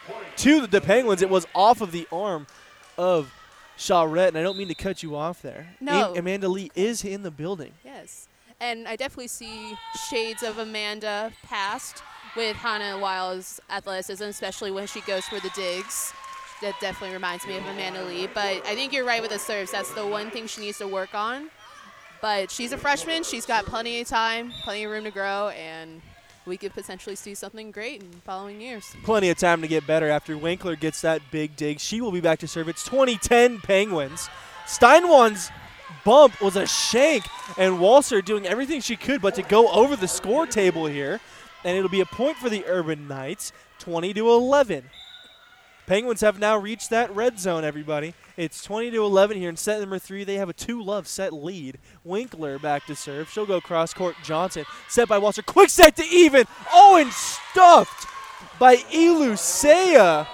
to the Penguins. It was off of the arm of Charette, and I don't mean to cut you off there. No. Amanda Lee is in the building. Yes. And I definitely see shades of Amanda past with Hannah Wiles' athleticism, especially when she goes for the digs. That definitely reminds me of Amanda Lee. But I think you're right with the serves. That's the one thing she needs to work on. But she's a freshman. She's got plenty of time, plenty of room to grow, and we could potentially see something great in following years. Plenty of time to get better after Winkler gets that big dig. She will be back to serve. It's 20-10 Penguins. Steinwan's bump was a shank, and Walser doing everything she could but to go over the score table here. And it'll be a point for the Urban Knights, 20-11. Penguins have now reached that red zone, everybody. It's 20-11 here in set number 3. They have a 2-love set lead. Winkler back to serve. She'll go cross-court. Johnson set by Walser. Quick set to Even. Oh, and stuffed by Ilusea.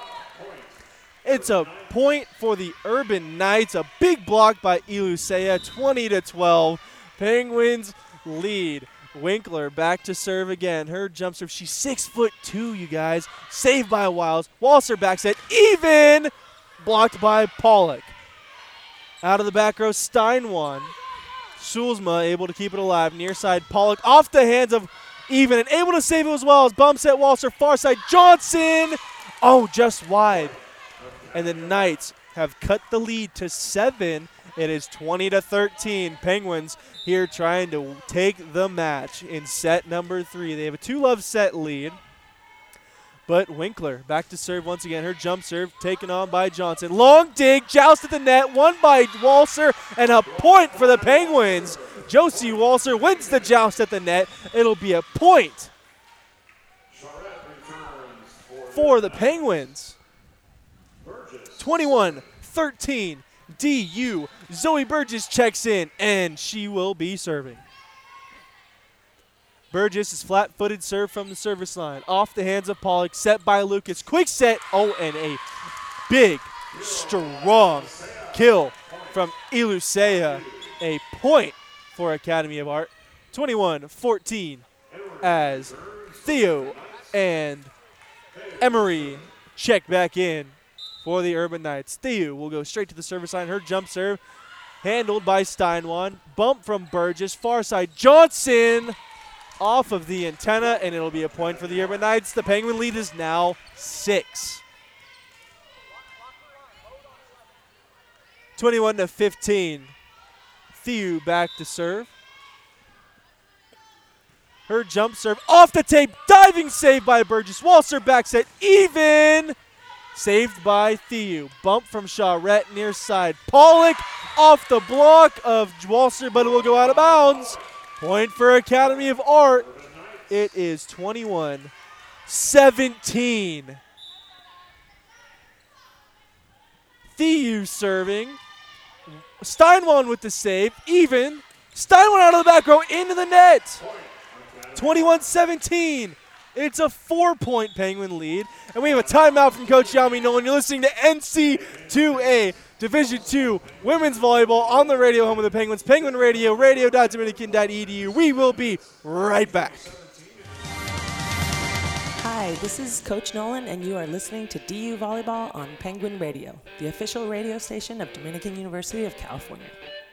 It's a point for the Urban Knights. A big block by Ilusea. 20-12. Penguins lead. Winkler back to serve again. Her jump serve. She's 6'2", you guys. Saved by Wiles. Walser back set. Even. Blocked by Pollock. Out of the back row, Steinwan. Sulzma able to keep it alive. Near side, Pollock off the hands of Even and able to save it as well as bump set Walser. Far side, Johnson. Oh, just wide. And the Knights have cut the lead to 7. It is 20-13. Penguins here trying to take the match in set number 3. They have a 2-love set lead. But Winkler back to serve once again. Her jump serve taken on by Johnson. Long dig, joust at the net, won by Walser, and a point for the Penguins. Josie Walser wins the joust at the net. It'll be a point for the Penguins. 21-13 DU. Zoe Burgess checks in, and she will be serving. Burgess is flat-footed serve from the service line. Off the hands of Pollock, set by Lucas. Quick set. Oh, and a big, strong kill from Ilusea. A point for Academy of Art. 21-14 as Theo and Emery check back in for the Urban Knights. Theo will go straight to the service line. Her jump serve handled by Steinwan. Bump from Burgess. Far side. Johnson off of the antenna, and it'll be a point for the Urban Knights. The Penguin lead is now 6. 21-15. Theo back to serve. Her jump serve off the tape. Diving save by Burgess. Walser back set even. Saved by Theo. Bump from Charette near side. Pollock off the block of Walser, but it will go out of bounds. Point for Academy of Art. It is 21-17. Theo serving. Steinwan with the save. Even. Steinwan out of the back row into the net. 21-17. It's a 4-point Penguin lead. And we have a timeout from Coach Yami Nolan. You're listening to NC2A Division II Women's Volleyball on the radio home of the Penguins. Penguin Radio, radio.dominican.edu. We will be right back. Hi, this is Coach Nolan, and you are listening to DU Volleyball on Penguin Radio, the official radio station of Dominican University of California.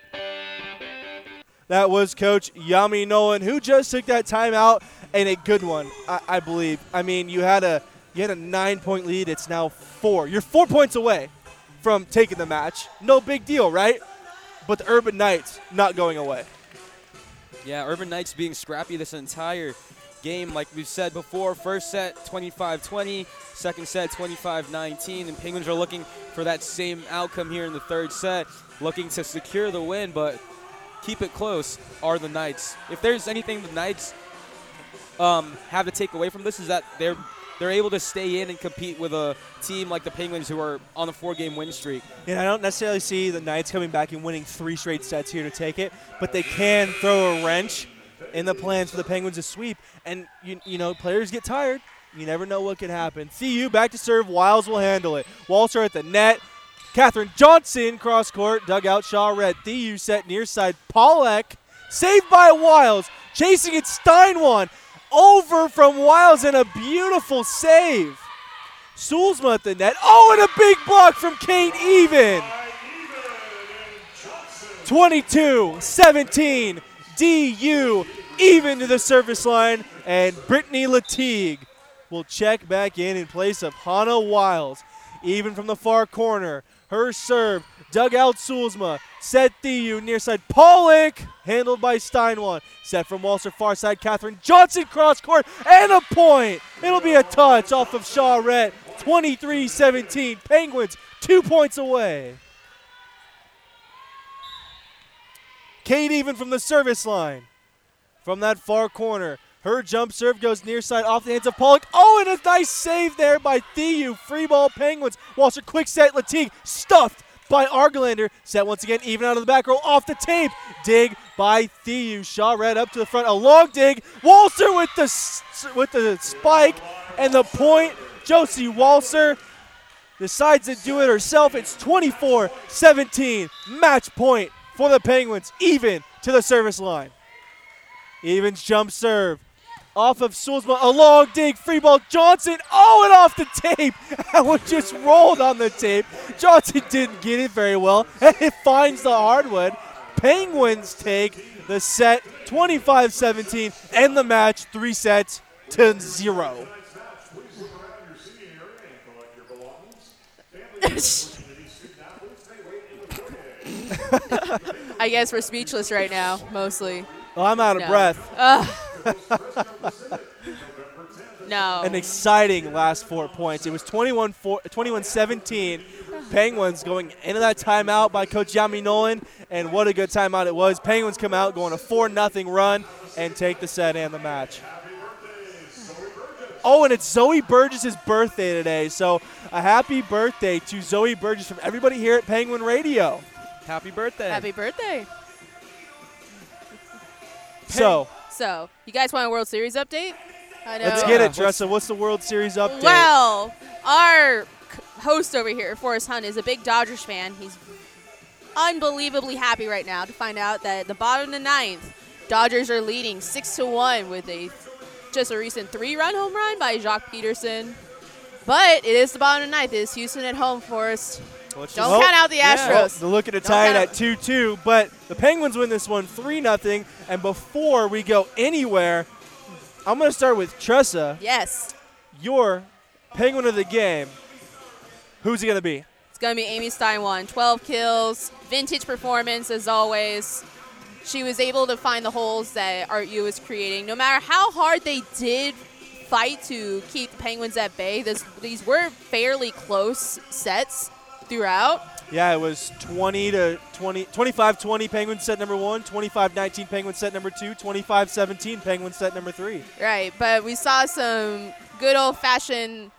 That was Coach Yami Nolan, who just took that timeout, and a good one, I believe. I mean, you had a 9-point lead. It's now 4. You're 4 points away from taking the match. No big deal, right? But the Urban Knights not going away. Yeah, Urban Knights being scrappy this entire game. Like we've said before, first set 25-20, second set 25-19, and Penguins are looking for that same outcome here in the third set, looking to secure the win, but keep it close are the Knights. If there's anything the Knights have to take away from this, is that they're able to stay in and compete with a team like the Penguins, who are on a 4-game win streak. And I don't necessarily see the Knights coming back and winning 3 straight sets here to take it, but they can throw a wrench in the plans for the Penguins to sweep. And, you know, players get tired. You never know what could happen. CU back to serve. Wiles will handle it. Walser at the net. Catherine Johnson cross court. Dugout. Shaw Red. Theo set near side. Pollack saved by Wiles. Chasing it. Steinwan. Over from Wiles and a beautiful save. Sulzma at the net. Oh, and a big block from Kate Even. 22-17. DU even to the service line. And Brittany Latigue will check back in place of Hannah Wiles. Even from the far corner. Her serve. Dugout Sulzma. Set Theo near side. Pollock handled by Steinwan. Set from Walser far side. Catherine Johnson cross court and a point. It'll be a touch off of Charette. 23-17. Penguins 2 points away. Kate Even from the service line. From that far corner. Her jump serve goes near side off the hands of Pollock. Oh, and a nice save there by Theo. Free ball Penguins. Walser quick set. Latigue stuffed by Argelander. Set once again even out of the back row off the tape. Dig by Theo. Shaw Red up to the front. A long dig. Walser with the spike and the point. Josie Walser decides to do it herself. It's 24-17. Match point for the Penguins. Even to the service line. Even's jump serve. Off of Sulzma, a long dig, free ball, Johnson, oh, and off the tape. That one just rolled on the tape. Johnson didn't get it very well, and it finds the hardwood. Penguins take the set 25-17, and the match 3-0. I guess we're speechless right now, mostly. Well, I'm out of breath. No. An exciting last 4 points. It was 21-17. Penguins going into that timeout by Coach Yami Nolan, and what a good timeout it was. Penguins come out going a 4-0 run and take the set and the match. Oh, and it's Zoe Burgess' birthday today, so a happy birthday to Zoe Burgess from everybody here at Penguin Radio. Happy birthday. Happy birthday. So, you guys want a World Series update? I know. let's get it, Tressa. What's the World Series update? Well, our host over here, Forrest Hunt, is a big Dodgers fan. He's unbelievably happy right now to find out that at the bottom of the ninth, Dodgers are leading 6-1 with just a recent 3-run home run by Jacques Peterson. But it is the bottom of the ninth. It is Houston at home, Forrest. Don't count out the Astros. Well, they're looking to tie it at 2-2, but the Penguins win this one 3-0. And before we go anywhere, I'm going to start with Tressa. Yes. Your Penguin of the game. Who's it going to be? It's going to be Amy Steinwan. 12 kills, vintage performance as always. She was able to find the holes that Art Yu was creating. No matter how hard they did fight to keep the Penguins at bay, these were fairly close sets throughout. Yeah, it was 25-20 Penguins set number 1, 25-19 Penguins set number 2, 25-17 Penguins set number 3. Right, but we saw some good old-fashioned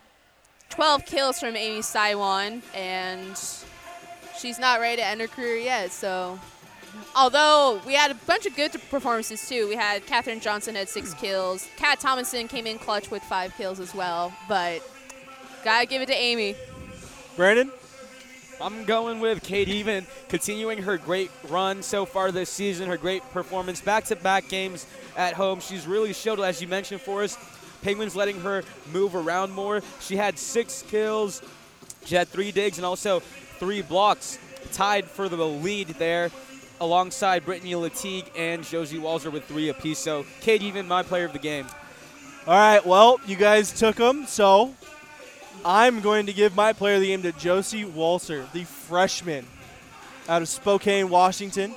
12 kills from Amy Steinwan, and she's not ready to end her career yet. So, although we had a bunch of good performances too. We had Katherine Johnson had 6 kills. Kat Thomason came in clutch with 5 kills as well, but gotta give it to Amy. Brandon? I'm going with Kate Even, continuing her great run so far this season, her great performance, back-to-back games at home. She's really showed, as you mentioned for us, Penguins letting her move around more. She had 6 kills. She had 3 digs and also 3 blocks, tied for the lead there alongside Brittany Latigue and Josie Walzer with 3 apiece. So Kate Even, my player of the game. All right, well, you guys took them, so I'm going to give my player of the game to Josie Walzer, the freshman out of Spokane, Washington.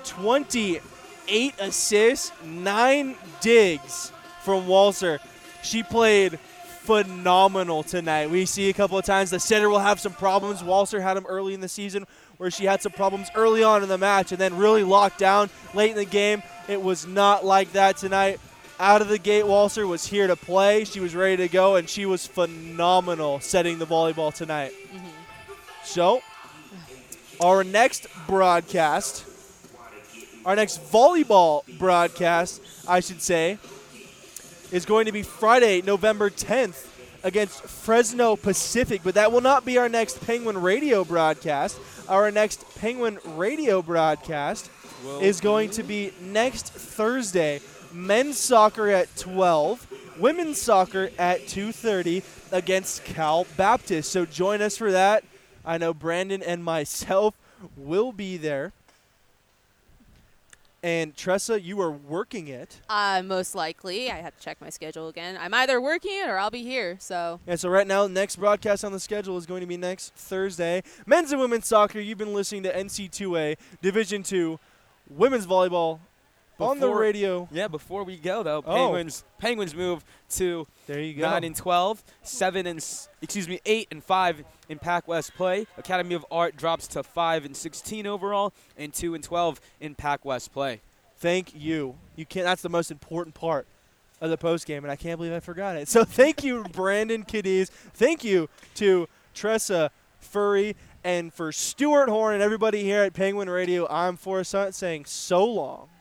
28 assists, 9 digs from Walzer. She played phenomenal tonight. We see a couple of times the setter will have some problems. Walzer had them early in the season where she had some problems early on in the match and then really locked down late in the game. It was not like that tonight. Out of the gate, Walzer was here to play. She was ready to go, and she was phenomenal setting the volleyball tonight. So, our next volleyball broadcast, I should say, is going to be Friday, November 10th against Fresno Pacific. But that will not be our next Penguin Radio broadcast. Our next Penguin Radio broadcast is going to be next Thursday. Men's soccer at 12, women's soccer at 2:30 against Cal Baptist. So join us for that. I know Brandon and myself will be there. And Tressa, you are working it. Most likely. I have to check my schedule again. I'm either working it or I'll be here. So. Yeah, so right now, next broadcast on the schedule is going to be next Thursday. Men's and women's soccer, you've been listening to NC2A Division II women's volleyball on the radio. Yeah, before we go though, Penguins move to there you go. 9-12, 8-5 in Pac West play. Academy of Art drops to 5-16 overall and 2-12 in Pac West play. Thank you. That's the most important part of the post game, and I can't believe I forgot it. So thank you, Brandon Cadiz. Thank you to Tressa Furry, and for Stuart Horn and everybody here at Penguin Radio. I'm Forrest Hunt saying so long.